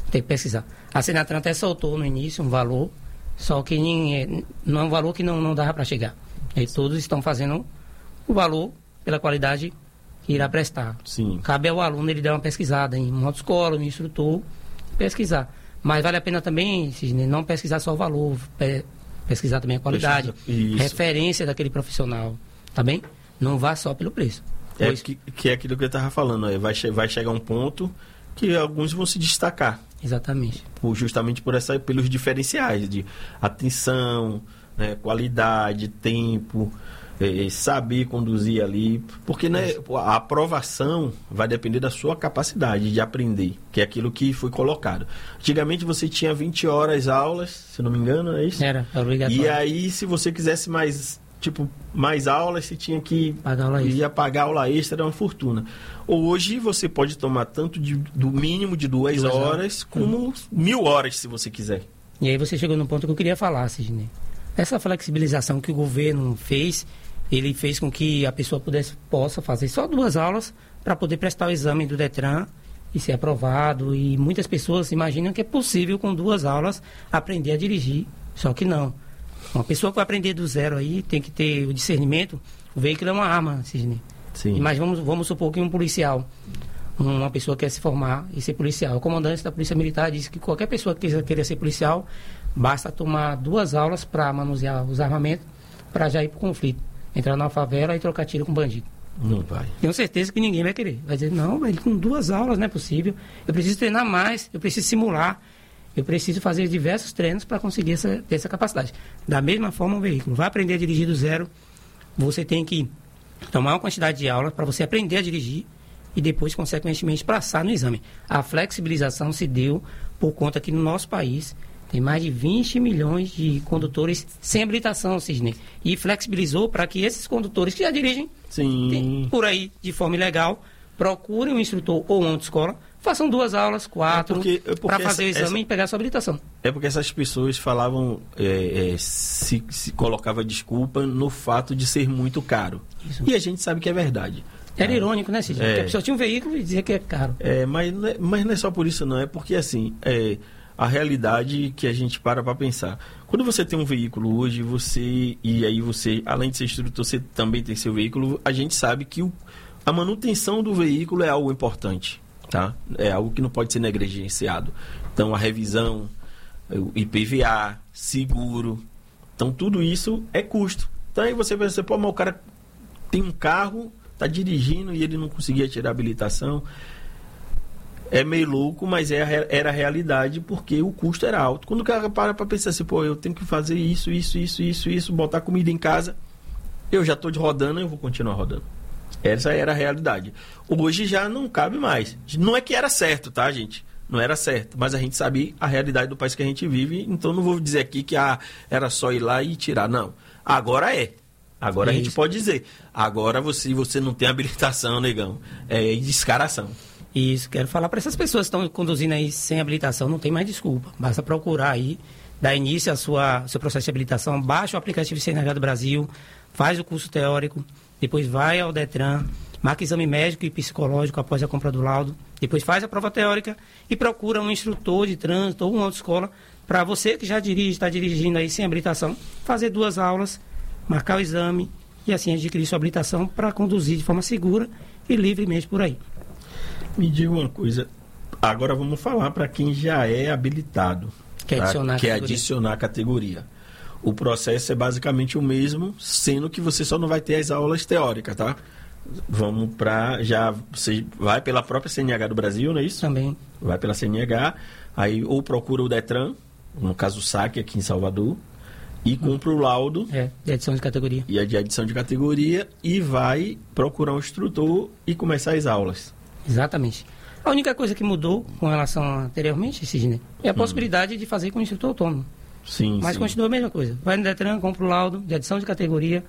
A Senatran até soltou no início um valor, só que não é um valor que não dava para chegar. E todos estão fazendo o valor pela qualidade que irá prestar. Sim. Cabe ao aluno ele dar uma pesquisada em uma autoescola, um instrutor, pesquisar. Mas vale a pena também, Sidney, não pesquisar só o valor, pesquisar também a qualidade, referência daquele profissional, tá bem? Não vá só pelo preço. Que é aquilo que eu estava falando, vai chegar um ponto que alguns vão se destacar. Exatamente. Justamente pelos diferenciais de atenção, né, qualidade, tempo, saber conduzir ali, porque né, a aprovação vai depender da sua capacidade de aprender, que é aquilo que foi colocado. Antigamente você tinha 20 horas aulas, se não me engano, é isso? Era obrigatório. E aí, se você quisesse mais aulas, você tinha que pagar aula extra, era uma fortuna. Hoje você pode tomar tanto do mínimo de 2 horas, como 1000 horas, se você quiser. E aí você chegou no ponto que eu queria falar, Sidney. Essa flexibilização que o governo fez, ele fez com que a pessoa possa fazer só 2 aulas para poder prestar o exame do Detran e ser aprovado. E muitas pessoas imaginam que é possível com 2 aulas aprender a dirigir, só que não. Uma pessoa que vai aprender do zero aí tem que ter o discernimento. O veículo é uma arma, Sidney. Sim. Mas vamos supor que um policial, uma pessoa quer se formar e ser policial. O comandante da Polícia Militar disse que qualquer pessoa que queira ser policial, basta tomar 2 aulas para manusear os armamentos, para já ir para o conflito. Entrar na favela e trocar tiro com bandido. Não vai. Tenho certeza que ninguém vai querer. Vai dizer, não, velho, com 2 aulas não é possível. Eu preciso treinar mais, eu preciso simular. Eu preciso fazer diversos treinos para conseguir ter essa capacidade. Da mesma forma, o veículo vai aprender a dirigir do zero. Você tem que tomar uma quantidade de aulas para você aprender a dirigir e depois, consequentemente, passar no exame. A flexibilização se deu por conta que no nosso país tem mais de 20 milhões de condutores sem habilitação, Sidney. E flexibilizou para que esses condutores que já dirigem por aí de forma ilegal procurem um instrutor ou uma autoescola, façam 2 aulas, 4, para fazer o exame e pegar a sua habilitação. É porque essas pessoas falavam, se colocava desculpa no fato de ser muito caro. Isso. E a gente sabe que é verdade. Era irônico, né, Sidney? Porque a pessoa tinha um veículo e dizia que é caro. Mas não é só por isso, não. É porque, assim, a realidade que a gente para pensar. Quando você tem um veículo hoje, você, além de ser instrutor, você também tem seu veículo, a gente sabe que a manutenção do veículo é algo importante, tá? É algo que não pode ser negligenciado. Então, a revisão, o IPVA, seguro, então tudo isso é custo. Então, aí você pensa, mas o cara tem um carro, está dirigindo e ele não conseguia tirar a habilitação. É meio louco, mas era a realidade, porque o custo era alto. Quando o cara para pensar assim, eu tenho que fazer isso, botar comida em casa, eu já estou rodando, eu vou continuar rodando. Essa era a realidade. Hoje já não cabe mais. Não é que era certo, tá, gente? Não era certo. Mas a gente sabe a realidade do país que a gente vive. Então não vou dizer aqui que era só ir lá e tirar. Não. Agora é. Agora a gente pode dizer. Agora você não tem habilitação, negão. É descaração. Isso. Quero falar para essas pessoas que estão conduzindo aí sem habilitação. Não tem mais desculpa. Basta procurar aí, dar início ao seu processo de habilitação. Baixa o aplicativo CNH do Brasil. Faz o curso teórico. Depois vai ao Detran, marca exame médico e psicológico após a compra do laudo. Depois faz a prova teórica e procura um instrutor de trânsito ou uma autoescola para você que já está dirigindo aí sem habilitação, fazer 2 aulas, marcar o exame e assim adquirir sua habilitação para conduzir de forma segura e livremente por aí. Me diga uma coisa, agora vamos falar para quem já é habilitado, quer adicionar a categoria. O processo é basicamente o mesmo, sendo que você só não vai ter as aulas teóricas, tá? Você vai pela própria CNH do Brasil, não é isso? Também. Vai pela CNH, aí ou procura o Detran, no caso o SAC aqui em Salvador, e compra o laudo. De adição de categoria. E a de adição de categoria, e vai procurar um instrutor e começar as aulas. Exatamente. A única coisa que mudou com relação anteriormente, Sidney, é a possibilidade de fazer com o instrutor autônomo. Sim, mas continua a mesma coisa. Vai no Detran, compra o laudo de adição de categoria,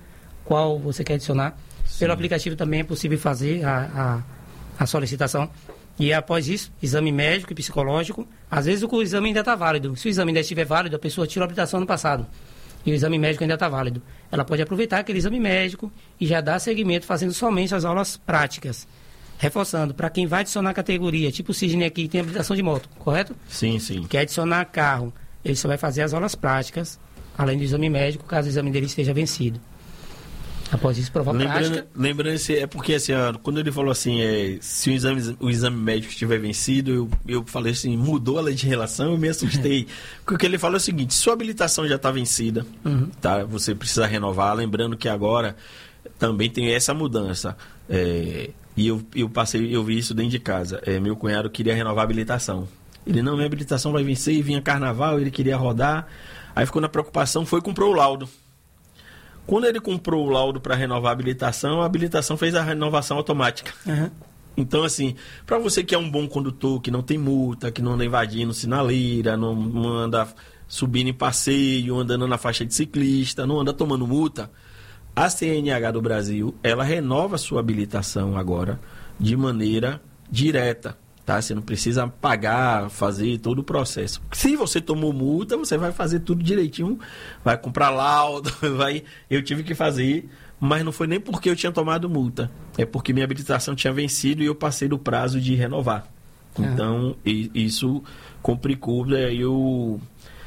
qual você quer adicionar. Sim. Pelo aplicativo também é possível fazer a solicitação. E após isso, exame médico e psicológico. Às vezes o exame ainda está válido. Se o exame ainda estiver válido, a pessoa tirou a habilitação no passado. E o exame médico ainda está válido. Ela pode aproveitar aquele exame médico e já dar seguimento fazendo somente as aulas práticas. Reforçando, para quem vai adicionar categoria, tipo o Sidney aqui, tem habilitação de moto, correto? Sim, sim. Quer adicionar carro, ele só vai fazer as aulas práticas, além do exame médico, caso o exame dele esteja vencido. Após isso, prova prática. Lembrando, é porque assim, quando ele falou assim, se o exame médico estiver vencido, eu falei assim, mudou a lei de relação, eu me assustei. Porque o que ele falou é o seguinte, sua habilitação já está vencida, tá? Você precisa renovar, lembrando que agora também tem essa mudança. E eu vi isso dentro de casa. Meu cunhado queria renovar a habilitação. Ele, não, minha habilitação vai vencer, e vinha carnaval, ele queria rodar. Aí ficou na preocupação, foi e comprou o laudo. Quando ele comprou o laudo para renovar a habilitação fez a renovação automática. Uhum. Então, assim, para você que é um bom condutor, que não tem multa, que não anda invadindo sinaleira, não anda subindo em passeio, andando na faixa de ciclista, não anda tomando multa, a CNH do Brasil, ela renova a sua habilitação agora de maneira direta. Tá? Você não precisa pagar, fazer todo o processo. Se você tomou multa, você vai fazer tudo direitinho, vai comprar laudo, Eu tive que fazer, mas não foi nem porque eu tinha tomado multa, é porque minha habilitação tinha vencido e eu passei do prazo de renovar. Então, isso complicou eu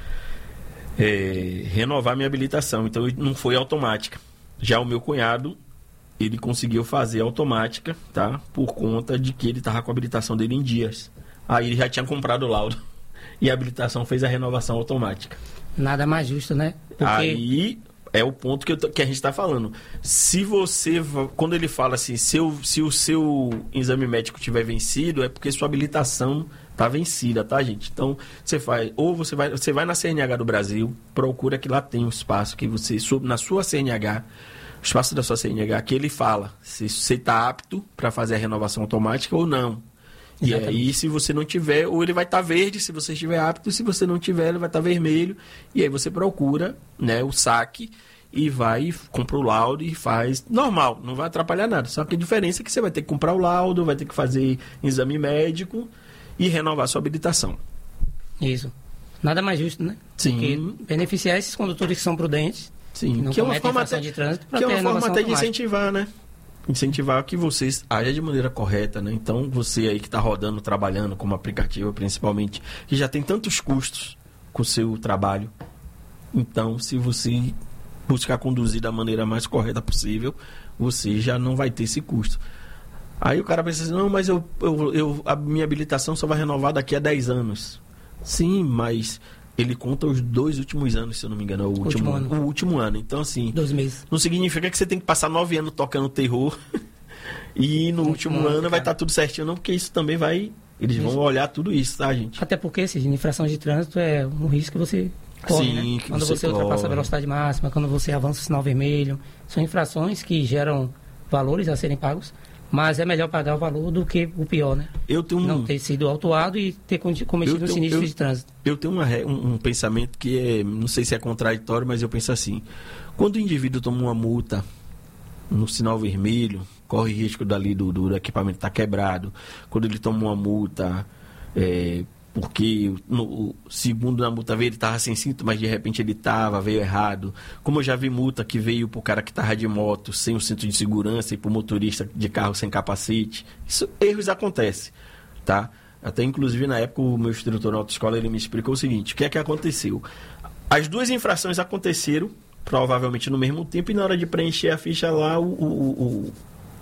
renovar minha habilitação. Então, não foi automática. Já o meu cunhado, ele conseguiu fazer automática, tá? Por conta de que ele estava com a habilitação dele em dias. Aí ele já tinha comprado o laudo. E a habilitação fez a renovação automática. Nada mais justo, né? Porque... Aí é o ponto que a gente está falando. Se você... Quando ele fala assim, se o seu exame médico tiver vencido, é porque sua habilitação está vencida, tá, gente? Então, você vai na CNH do Brasil, procura que lá tem um espaço que você... Na sua CNH... O espaço da sua CNH que ele fala se você está apto para fazer a renovação automática ou não. Exatamente. E aí, se você não tiver, ou ele vai estar verde se você estiver apto, se você não tiver, ele vai estar vermelho. E aí você procura, né, o saque e vai, compra o laudo e faz normal, não vai atrapalhar nada. Só que a diferença é que você vai ter que comprar o laudo, vai ter que fazer exame médico e renovar sua habilitação. Isso. Nada mais justo, né? Sim. Porque beneficiar esses condutores que são prudentes. Sim, que é uma forma até de trânsito, que é uma forma até de incentivar, né? Incentivar que vocês ajam de maneira correta, né? Então, você aí que está rodando, trabalhando como aplicativo, principalmente, que já tem tantos custos com o seu trabalho. Então, se você buscar conduzir da maneira mais correta possível, você já não vai ter esse custo. Aí o cara pensa assim, não, mas a minha habilitação só vai renovar daqui a 10 anos. Sim, mas... Ele conta os 2 últimos anos, se eu não me engano, o último ano. Então, assim... 2 meses. Não significa que você tem que passar 9 anos tocando terror e no último ano vai estar tudo certinho, não, porque isso também vai... Eles vão olhar tudo isso, tá, gente? Até porque, assim, infração de trânsito é um risco que você corre, sim, né? Quando você ultrapassa a velocidade máxima, quando você avança o sinal vermelho. São infrações que geram valores a serem pagos. Mas é melhor pagar o valor do que o pior, né? Não ter sido autuado e ter cometido um sinistro de trânsito. Eu tenho um pensamento que não sei se é contraditório, mas eu penso assim. Quando o indivíduo toma uma multa no sinal vermelho, corre risco dali do equipamento estar quebrado. Quando ele toma uma multa... porque segundo a multa veio, ele estava sem cinto, mas de repente ele veio errado. Como eu já vi multa que veio para o cara que estava de moto sem o cinto de segurança e para o motorista de carro sem capacete. Erros acontecem, tá? Até inclusive na época o meu instrutor na autoescola ele me explicou o seguinte, o que é que aconteceu? As 2 infrações aconteceram provavelmente no mesmo tempo e na hora de preencher a ficha lá o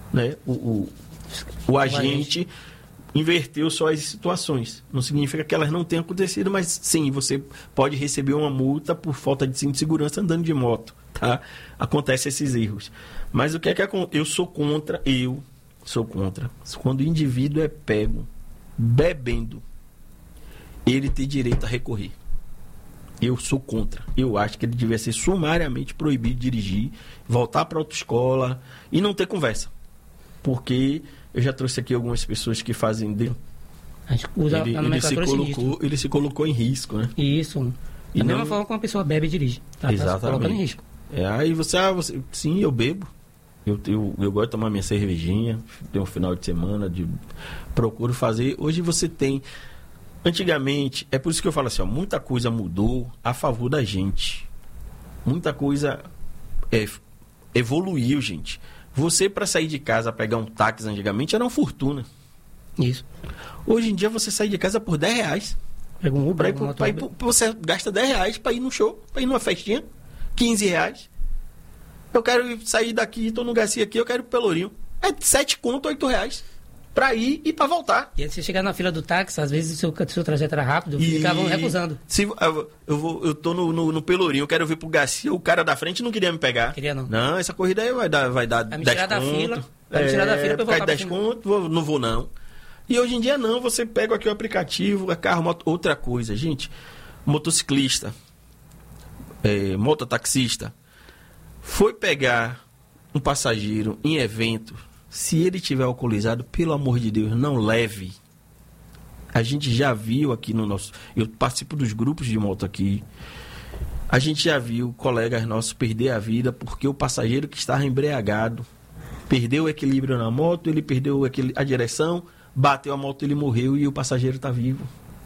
agente inverteu só as situações. Não significa que elas não tenham acontecido, mas sim, você pode receber uma multa por falta de cinto de segurança andando de moto, tá? Acontece esses erros. Mas o que é que eu sou contra, quando o indivíduo é pego bebendo, ele tem direito a recorrer. Eu sou contra. Eu acho que ele devia ser sumariamente proibido de dirigir, voltar para a autoescola e não ter conversa. Porque eu já trouxe aqui algumas pessoas que fazem... Ele se colocou em risco, né? Isso. Da mesma forma que uma pessoa bebe e dirige. Tá? Exatamente. Se colocando em risco. Aí você, sim, eu bebo. Eu gosto de tomar minha cervejinha, tem um final de semana, procuro fazer. Hoje você tem, antigamente, é por isso que eu falo assim, muita coisa mudou a favor da gente. Muita coisa evoluiu, gente. Você, para sair de casa, pegar um táxi antigamente, era uma fortuna. Isso. Hoje em dia, você sai de casa por R$10. Pega um Uber, você gasta R$10 para ir no show, para ir numa festinha, R$15. Eu quero sair daqui, tô no Garcia aqui, eu quero ir pro Pelourinho. É 7 conto, R$8 pra ir e pra voltar. E antes de você chegar na fila do táxi, às vezes o seu trajeto era rápido, ficavam recusando. Se eu tô no Pelourinho, eu quero vir pro Garcia, o cara da frente não queria me pegar. Queria não. Não, essa corrida aí vai dar 10 conto. Vai me tirar da fila pra eu voltar 10 conto, não vou não. E hoje em dia não, você pega aqui o aplicativo, carro, moto, outra coisa, gente. Motociclista, mototaxista, foi pegar um passageiro em evento, se ele tiver alcoolizado, pelo amor de Deus, não leve. A gente já viu aqui no nosso... Eu participo dos grupos de moto aqui. A gente já viu colegas nossos perder a vida porque o passageiro que estava embriagado perdeu o equilíbrio na moto, ele perdeu a direção, bateu a moto, ele morreu e o passageiro está vivo.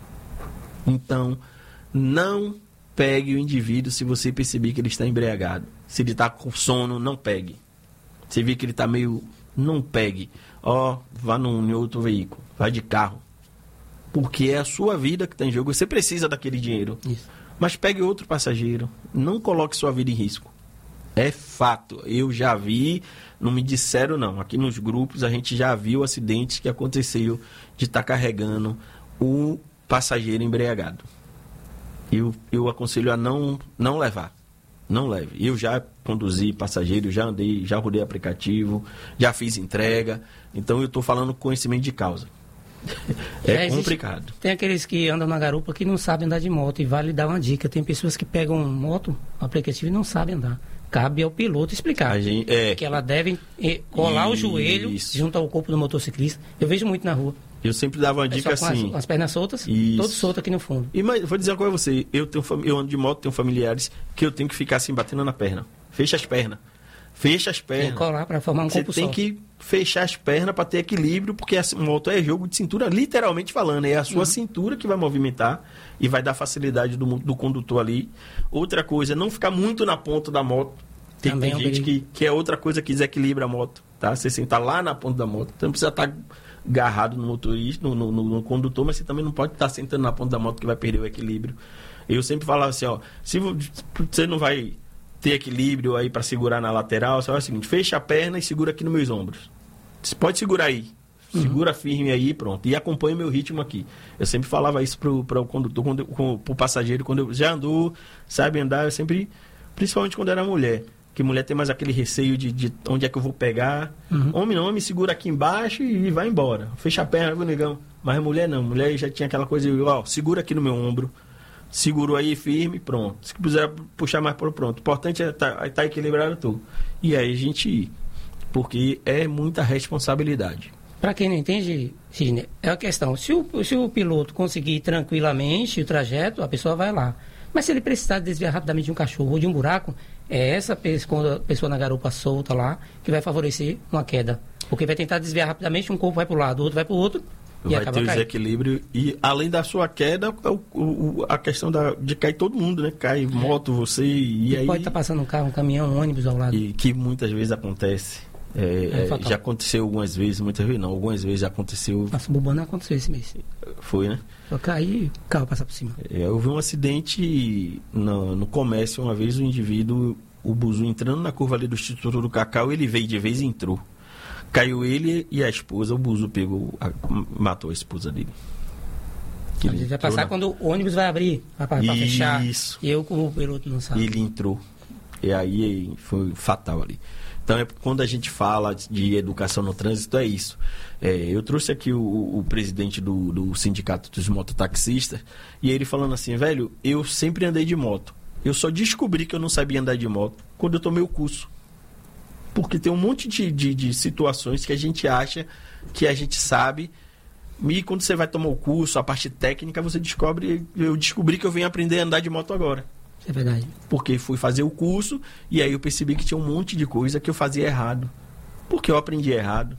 Então, não pegue o indivíduo se você perceber que ele está embriagado. Se ele está com sono, não pegue. Se vir que ele está meio... Não pegue. Vá em outro veículo. Vá de carro. Porque é a sua vida que está em jogo. Você precisa daquele dinheiro. Isso. Mas pegue outro passageiro. Não coloque sua vida em risco. É fato. Eu já vi, não me disseram não. Aqui nos grupos a gente já viu acidentes que aconteceu de estar carregando o passageiro embriagado. Eu aconselho a não levar. Não leve. Eu já conduzi passageiro, já andei, já rodei aplicativo, já fiz entrega. Então eu estou falando conhecimento de causa. É complicado. Tem aqueles que andam na garupa que não sabem andar de moto. E vale dar uma dica. Tem pessoas que pegam moto, aplicativo, e não sabem andar. Cabe ao piloto explicar. Que ela deve colar o joelho junto ao corpo do motociclista. Eu vejo muito na rua. Eu sempre dava uma dica assim. Com as pernas soltas, todo solto aqui no fundo. Mas vou dizer uma coisa a você. Eu ando de moto, tenho familiares que eu tenho que ficar assim, batendo na perna. Fecha as pernas. Fecha as pernas. Tem que colar para formar um corpo só. Você tem que fechar as pernas para ter equilíbrio, porque a moto é jogo de cintura, literalmente falando. É a sua cintura que vai movimentar e vai dar facilidade do condutor ali. Outra coisa, não ficar muito na ponta da moto. Tem gente que é outra coisa que desequilibra a moto. Tá? Você sentar lá na ponta da moto. Então não precisa estar agarrado no motorista, no condutor, mas você também não pode estar sentando na ponta da moto que vai perder o equilíbrio. Eu sempre falava assim, se você não vai ter equilíbrio aí para segurar na lateral, você faz o seguinte, fecha a perna e segura aqui nos meus ombros. Você pode segurar aí. Segura firme aí, pronto. E acompanha o meu ritmo aqui. Eu sempre falava isso pro condutor, pro passageiro, quando eu já andou, sabe andar, eu sempre, principalmente quando era mulher, que mulher tem mais aquele receio de onde é que eu vou pegar. Homem não, homem segura aqui embaixo e vai embora. Fecha a perna, viu, negão? Mas mulher não, mulher já tinha aquela coisa, segura aqui no meu ombro. Segurou aí firme, pronto. Se quiser puxar mais pronto. O importante é tá equilibrado tudo. E aí a gente ir. Porque é muita responsabilidade. Para quem não entende, Sidney, é a questão. Se o piloto conseguir tranquilamente o trajeto, a pessoa vai lá. Mas se ele precisar desviar rapidamente de um cachorro ou de um buraco, é essa pessoa na garupa solta lá que vai favorecer uma queda. Porque vai tentar desviar rapidamente, um corpo vai para o lado, o outro vai para o outro. Vai ter o desequilíbrio. E além da sua queda, a questão de cair todo mundo, né? Cai moto, você e aí... Pode estar passando um carro, um caminhão, um ônibus ao lado. E que muitas vezes acontece. Já aconteceu algumas vezes, muitas vezes não. Algumas vezes já aconteceu... Nossa, Bubana aconteceu esse mês. Foi, né? Eu caí e o carro passar por cima. Eu vi um acidente no comércio uma vez, o indivíduo, o buzu entrando na curva ali do Instituto do Cacau, ele veio de vez e entrou. Caiu ele e a esposa, o buzu matou a esposa dele. A gente vai passar quando o ônibus vai abrir, para fechar. Isso. E eu, como piloto, não sabe. Ele entrou. E aí foi fatal ali. Então, quando a gente fala de educação no trânsito, é isso. Eu trouxe aqui o presidente do sindicato dos mototaxistas, e ele falando assim, velho, eu sempre andei de moto. Eu só descobri que eu não sabia andar de moto quando eu tomei o curso. Porque tem um monte de situações que a gente acha que a gente sabe. E quando você vai tomar o curso, a parte técnica, eu descobri que eu venho aprender a andar de moto agora. Isso é verdade. Porque fui fazer o curso e aí eu percebi que tinha um monte de coisa que eu fazia errado. Porque eu aprendi errado.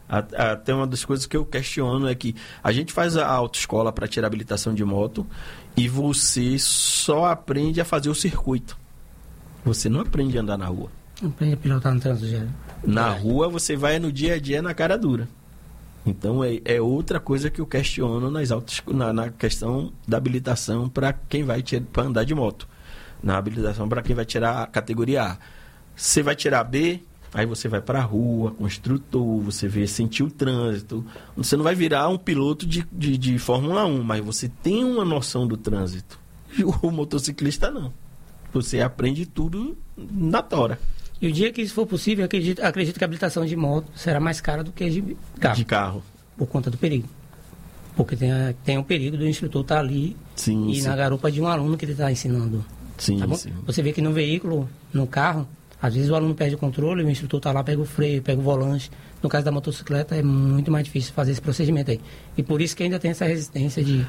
Até uma das coisas que eu questiono é que a gente faz a autoescola para tirar habilitação de moto e você só aprende a fazer o circuito. Você não aprende a andar na rua. Não aprende a pilotar no trânsito, já. Na rua você vai no dia a dia na cara dura. Então é outra coisa que eu questiono na questão da habilitação para quem vai para andar de moto. Na habilitação para quem vai tirar a categoria A. Você vai tirar B, aí você vai para a rua com o instrutor, você vê sentir o trânsito. Você não vai virar um piloto de Fórmula 1, mas você tem uma noção do trânsito. E o motociclista não. Você aprende tudo na tora. E o dia que isso for possível, acredito que a habilitação de moto será mais cara do que a de carro. De carro. Por conta do perigo. Porque tem o perigo do instrutor estar ali na garupa de um aluno que ele está ensinando. Sim, tá bom? sim. Você vê que no veículo, no carro, às vezes o aluno perde o controle, o instrutor está lá, pega o freio, pega o volante. No caso da motocicleta é muito mais difícil fazer esse procedimento aí. E por isso que ainda tem essa resistência de...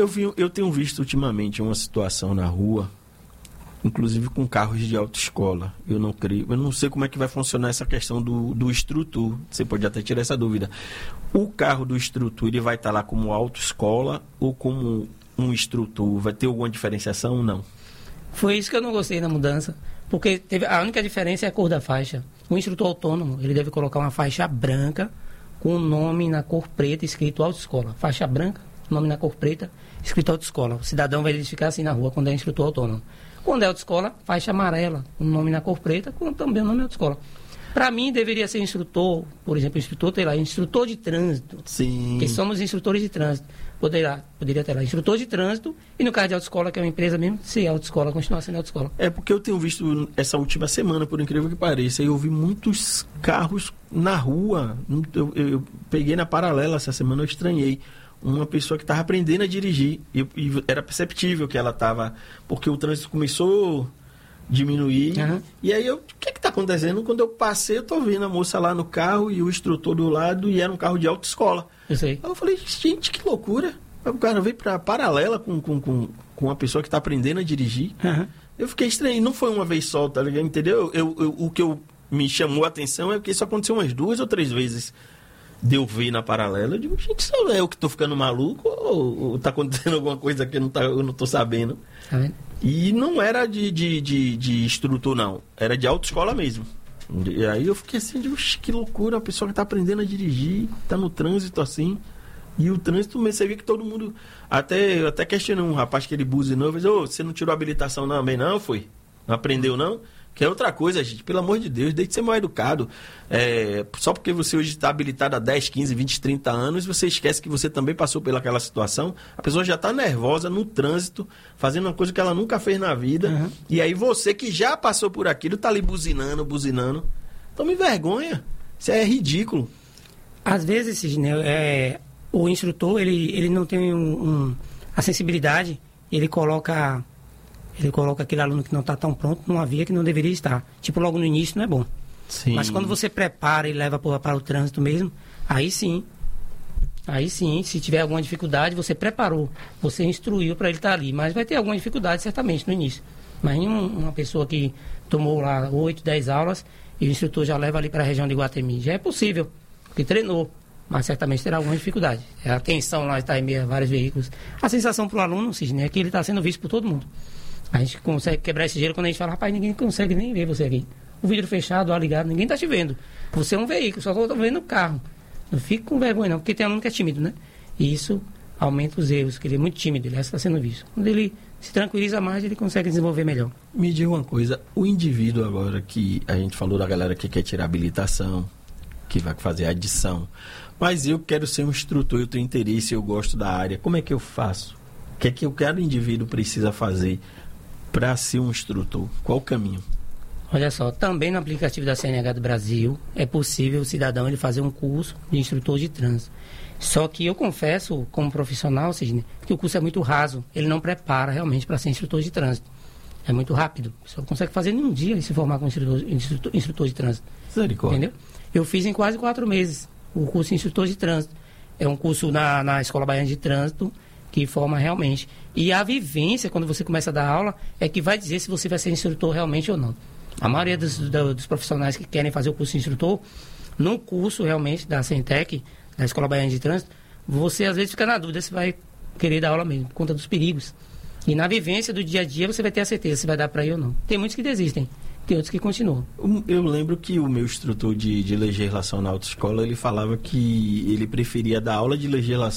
Eu tenho visto ultimamente uma situação na rua, inclusive com carros de autoescola. Eu não sei como é que vai funcionar essa questão do instrutor. Você pode até tirar essa dúvida. O carro do instrutor, ele vai estar lá como autoescola ou como um instrutor? Vai ter alguma diferenciação ou não? Foi isso que eu não gostei na mudança. Porque a única diferença é a cor da faixa. O instrutor autônomo, ele deve colocar uma faixa branca com o nome na cor preta escrito autoescola. Faixa branca, nome na cor preta, escrito autoescola. O cidadão vai identificar assim na rua quando é instrutor autônomo. Quando é autoescola, faixa amarela, um nome na cor preta, com também o nome autoescola. Para mim, deveria ser instrutor, por exemplo, instrutor de trânsito. Sim. Porque somos instrutores de trânsito. Poderia ter lá instrutor de trânsito e no caso de autoescola, que é uma empresa mesmo, se é autoescola, continuar sendo autoescola. É porque eu tenho visto essa última semana, por incrível que pareça, eu vi muitos carros na rua. Eu peguei na paralela essa semana, eu estranhei. Uma pessoa que estava aprendendo a dirigir e era perceptível que ela estava, porque o trânsito começou a diminuir. Uhum. E aí o que está acontecendo? Quando eu passei, eu estou vendo a moça lá no carro e o instrutor do lado, e era um carro de autoescola. Isso aí. Aí eu falei, gente, que loucura. O cara veio para paralela com uma pessoa que está aprendendo a dirigir. Uhum. Eu fiquei estranho, não foi uma vez só, tá ligado? Entendeu? O que me chamou a atenção é que isso aconteceu umas 2 ou 3 vezes. De eu ver na paralela, eu digo, gente, isso é eu que estou ficando maluco ou está acontecendo alguma coisa que eu não estou sabendo? Tá vendo? E não era de instrutor, não. Era de autoescola mesmo. E aí eu fiquei assim, digo, que loucura, a pessoa que está aprendendo a dirigir, está no trânsito assim. E o trânsito, você vê que todo mundo... Até questionou um rapaz que ele buzinou, eu falei, você não tirou a habilitação também não, foi? Não aprendeu não? Que é outra coisa, gente, pelo amor de Deus, desde ser mal educado. Só porque você hoje está habilitado há 10, 15, 20, 30 anos, você esquece que você também passou pelaquela situação. A pessoa já está nervosa no trânsito, fazendo uma coisa que ela nunca fez na vida. Uhum. E aí você que já passou por aquilo, está ali buzinando. Tome vergonha. Isso é ridículo. Às vezes, Sidney, o instrutor, ele não tem a sensibilidade, ele coloca aquele aluno que não está tão pronto numa via que não deveria estar. Tipo, logo no início não é bom. Sim. Mas quando você prepara e leva para o trânsito mesmo, aí sim, se tiver alguma dificuldade, você preparou, você instruiu para ele estar ali. Mas vai ter alguma dificuldade, certamente, no início. Mas uma pessoa que tomou lá 8, 10 aulas e o instrutor já leva ali para a região de Iguatemi, já é possível, porque treinou. Mas certamente terá alguma dificuldade. A tensão lá está em meio a vários veículos. A sensação para o aluno, Sidney, é que ele está sendo visto por todo mundo. A gente consegue quebrar esse gelo quando a gente fala, rapaz, ninguém consegue nem ver você aqui. O vidro fechado, o ar ligado, ninguém está te vendo. Você é um veículo, só estou vendo o carro. Não fique com vergonha não, porque tem aluno que é tímido, né? E isso aumenta os erros, que ele é muito tímido, ele está sendo visto. Quando ele se tranquiliza mais, ele consegue desenvolver melhor. Me diga uma coisa, o indivíduo agora que a gente falou da galera que quer tirar habilitação, que vai fazer a adição, mas eu quero ser um instrutor, eu tenho interesse, eu gosto da área, como é que eu faço? O que é que cada indivíduo precisa fazer para ser um instrutor? Qual o caminho? Olha só, também no aplicativo da CNH do Brasil é possível o cidadão ele fazer um curso de instrutor de trânsito. Só que eu confesso, como profissional, Sidney, que o curso é muito raso. Ele não prepara realmente para ser instrutor de trânsito. É muito rápido. Só consegue fazer em um dia e se formar como instrutor de trânsito. Entendeu? Eu fiz em quase 4 meses o curso de instrutor de trânsito. É um curso na Escola Baiana de Trânsito, que forma realmente. E a vivência, quando você começa a dar aula, é que vai dizer se você vai ser instrutor realmente ou não. A maioria dos profissionais que querem fazer o curso de instrutor, no curso realmente da Centec, da Escola Baiana de Trânsito, você às vezes fica na dúvida se vai querer dar aula mesmo, por conta dos perigos. E na vivência do dia a dia você vai ter a certeza se vai dar para ir ou não. Tem muitos que desistem, tem outros que continuam. Eu lembro que o meu instrutor de legislação na autoescola, ele falava que ele preferia dar aula de legislação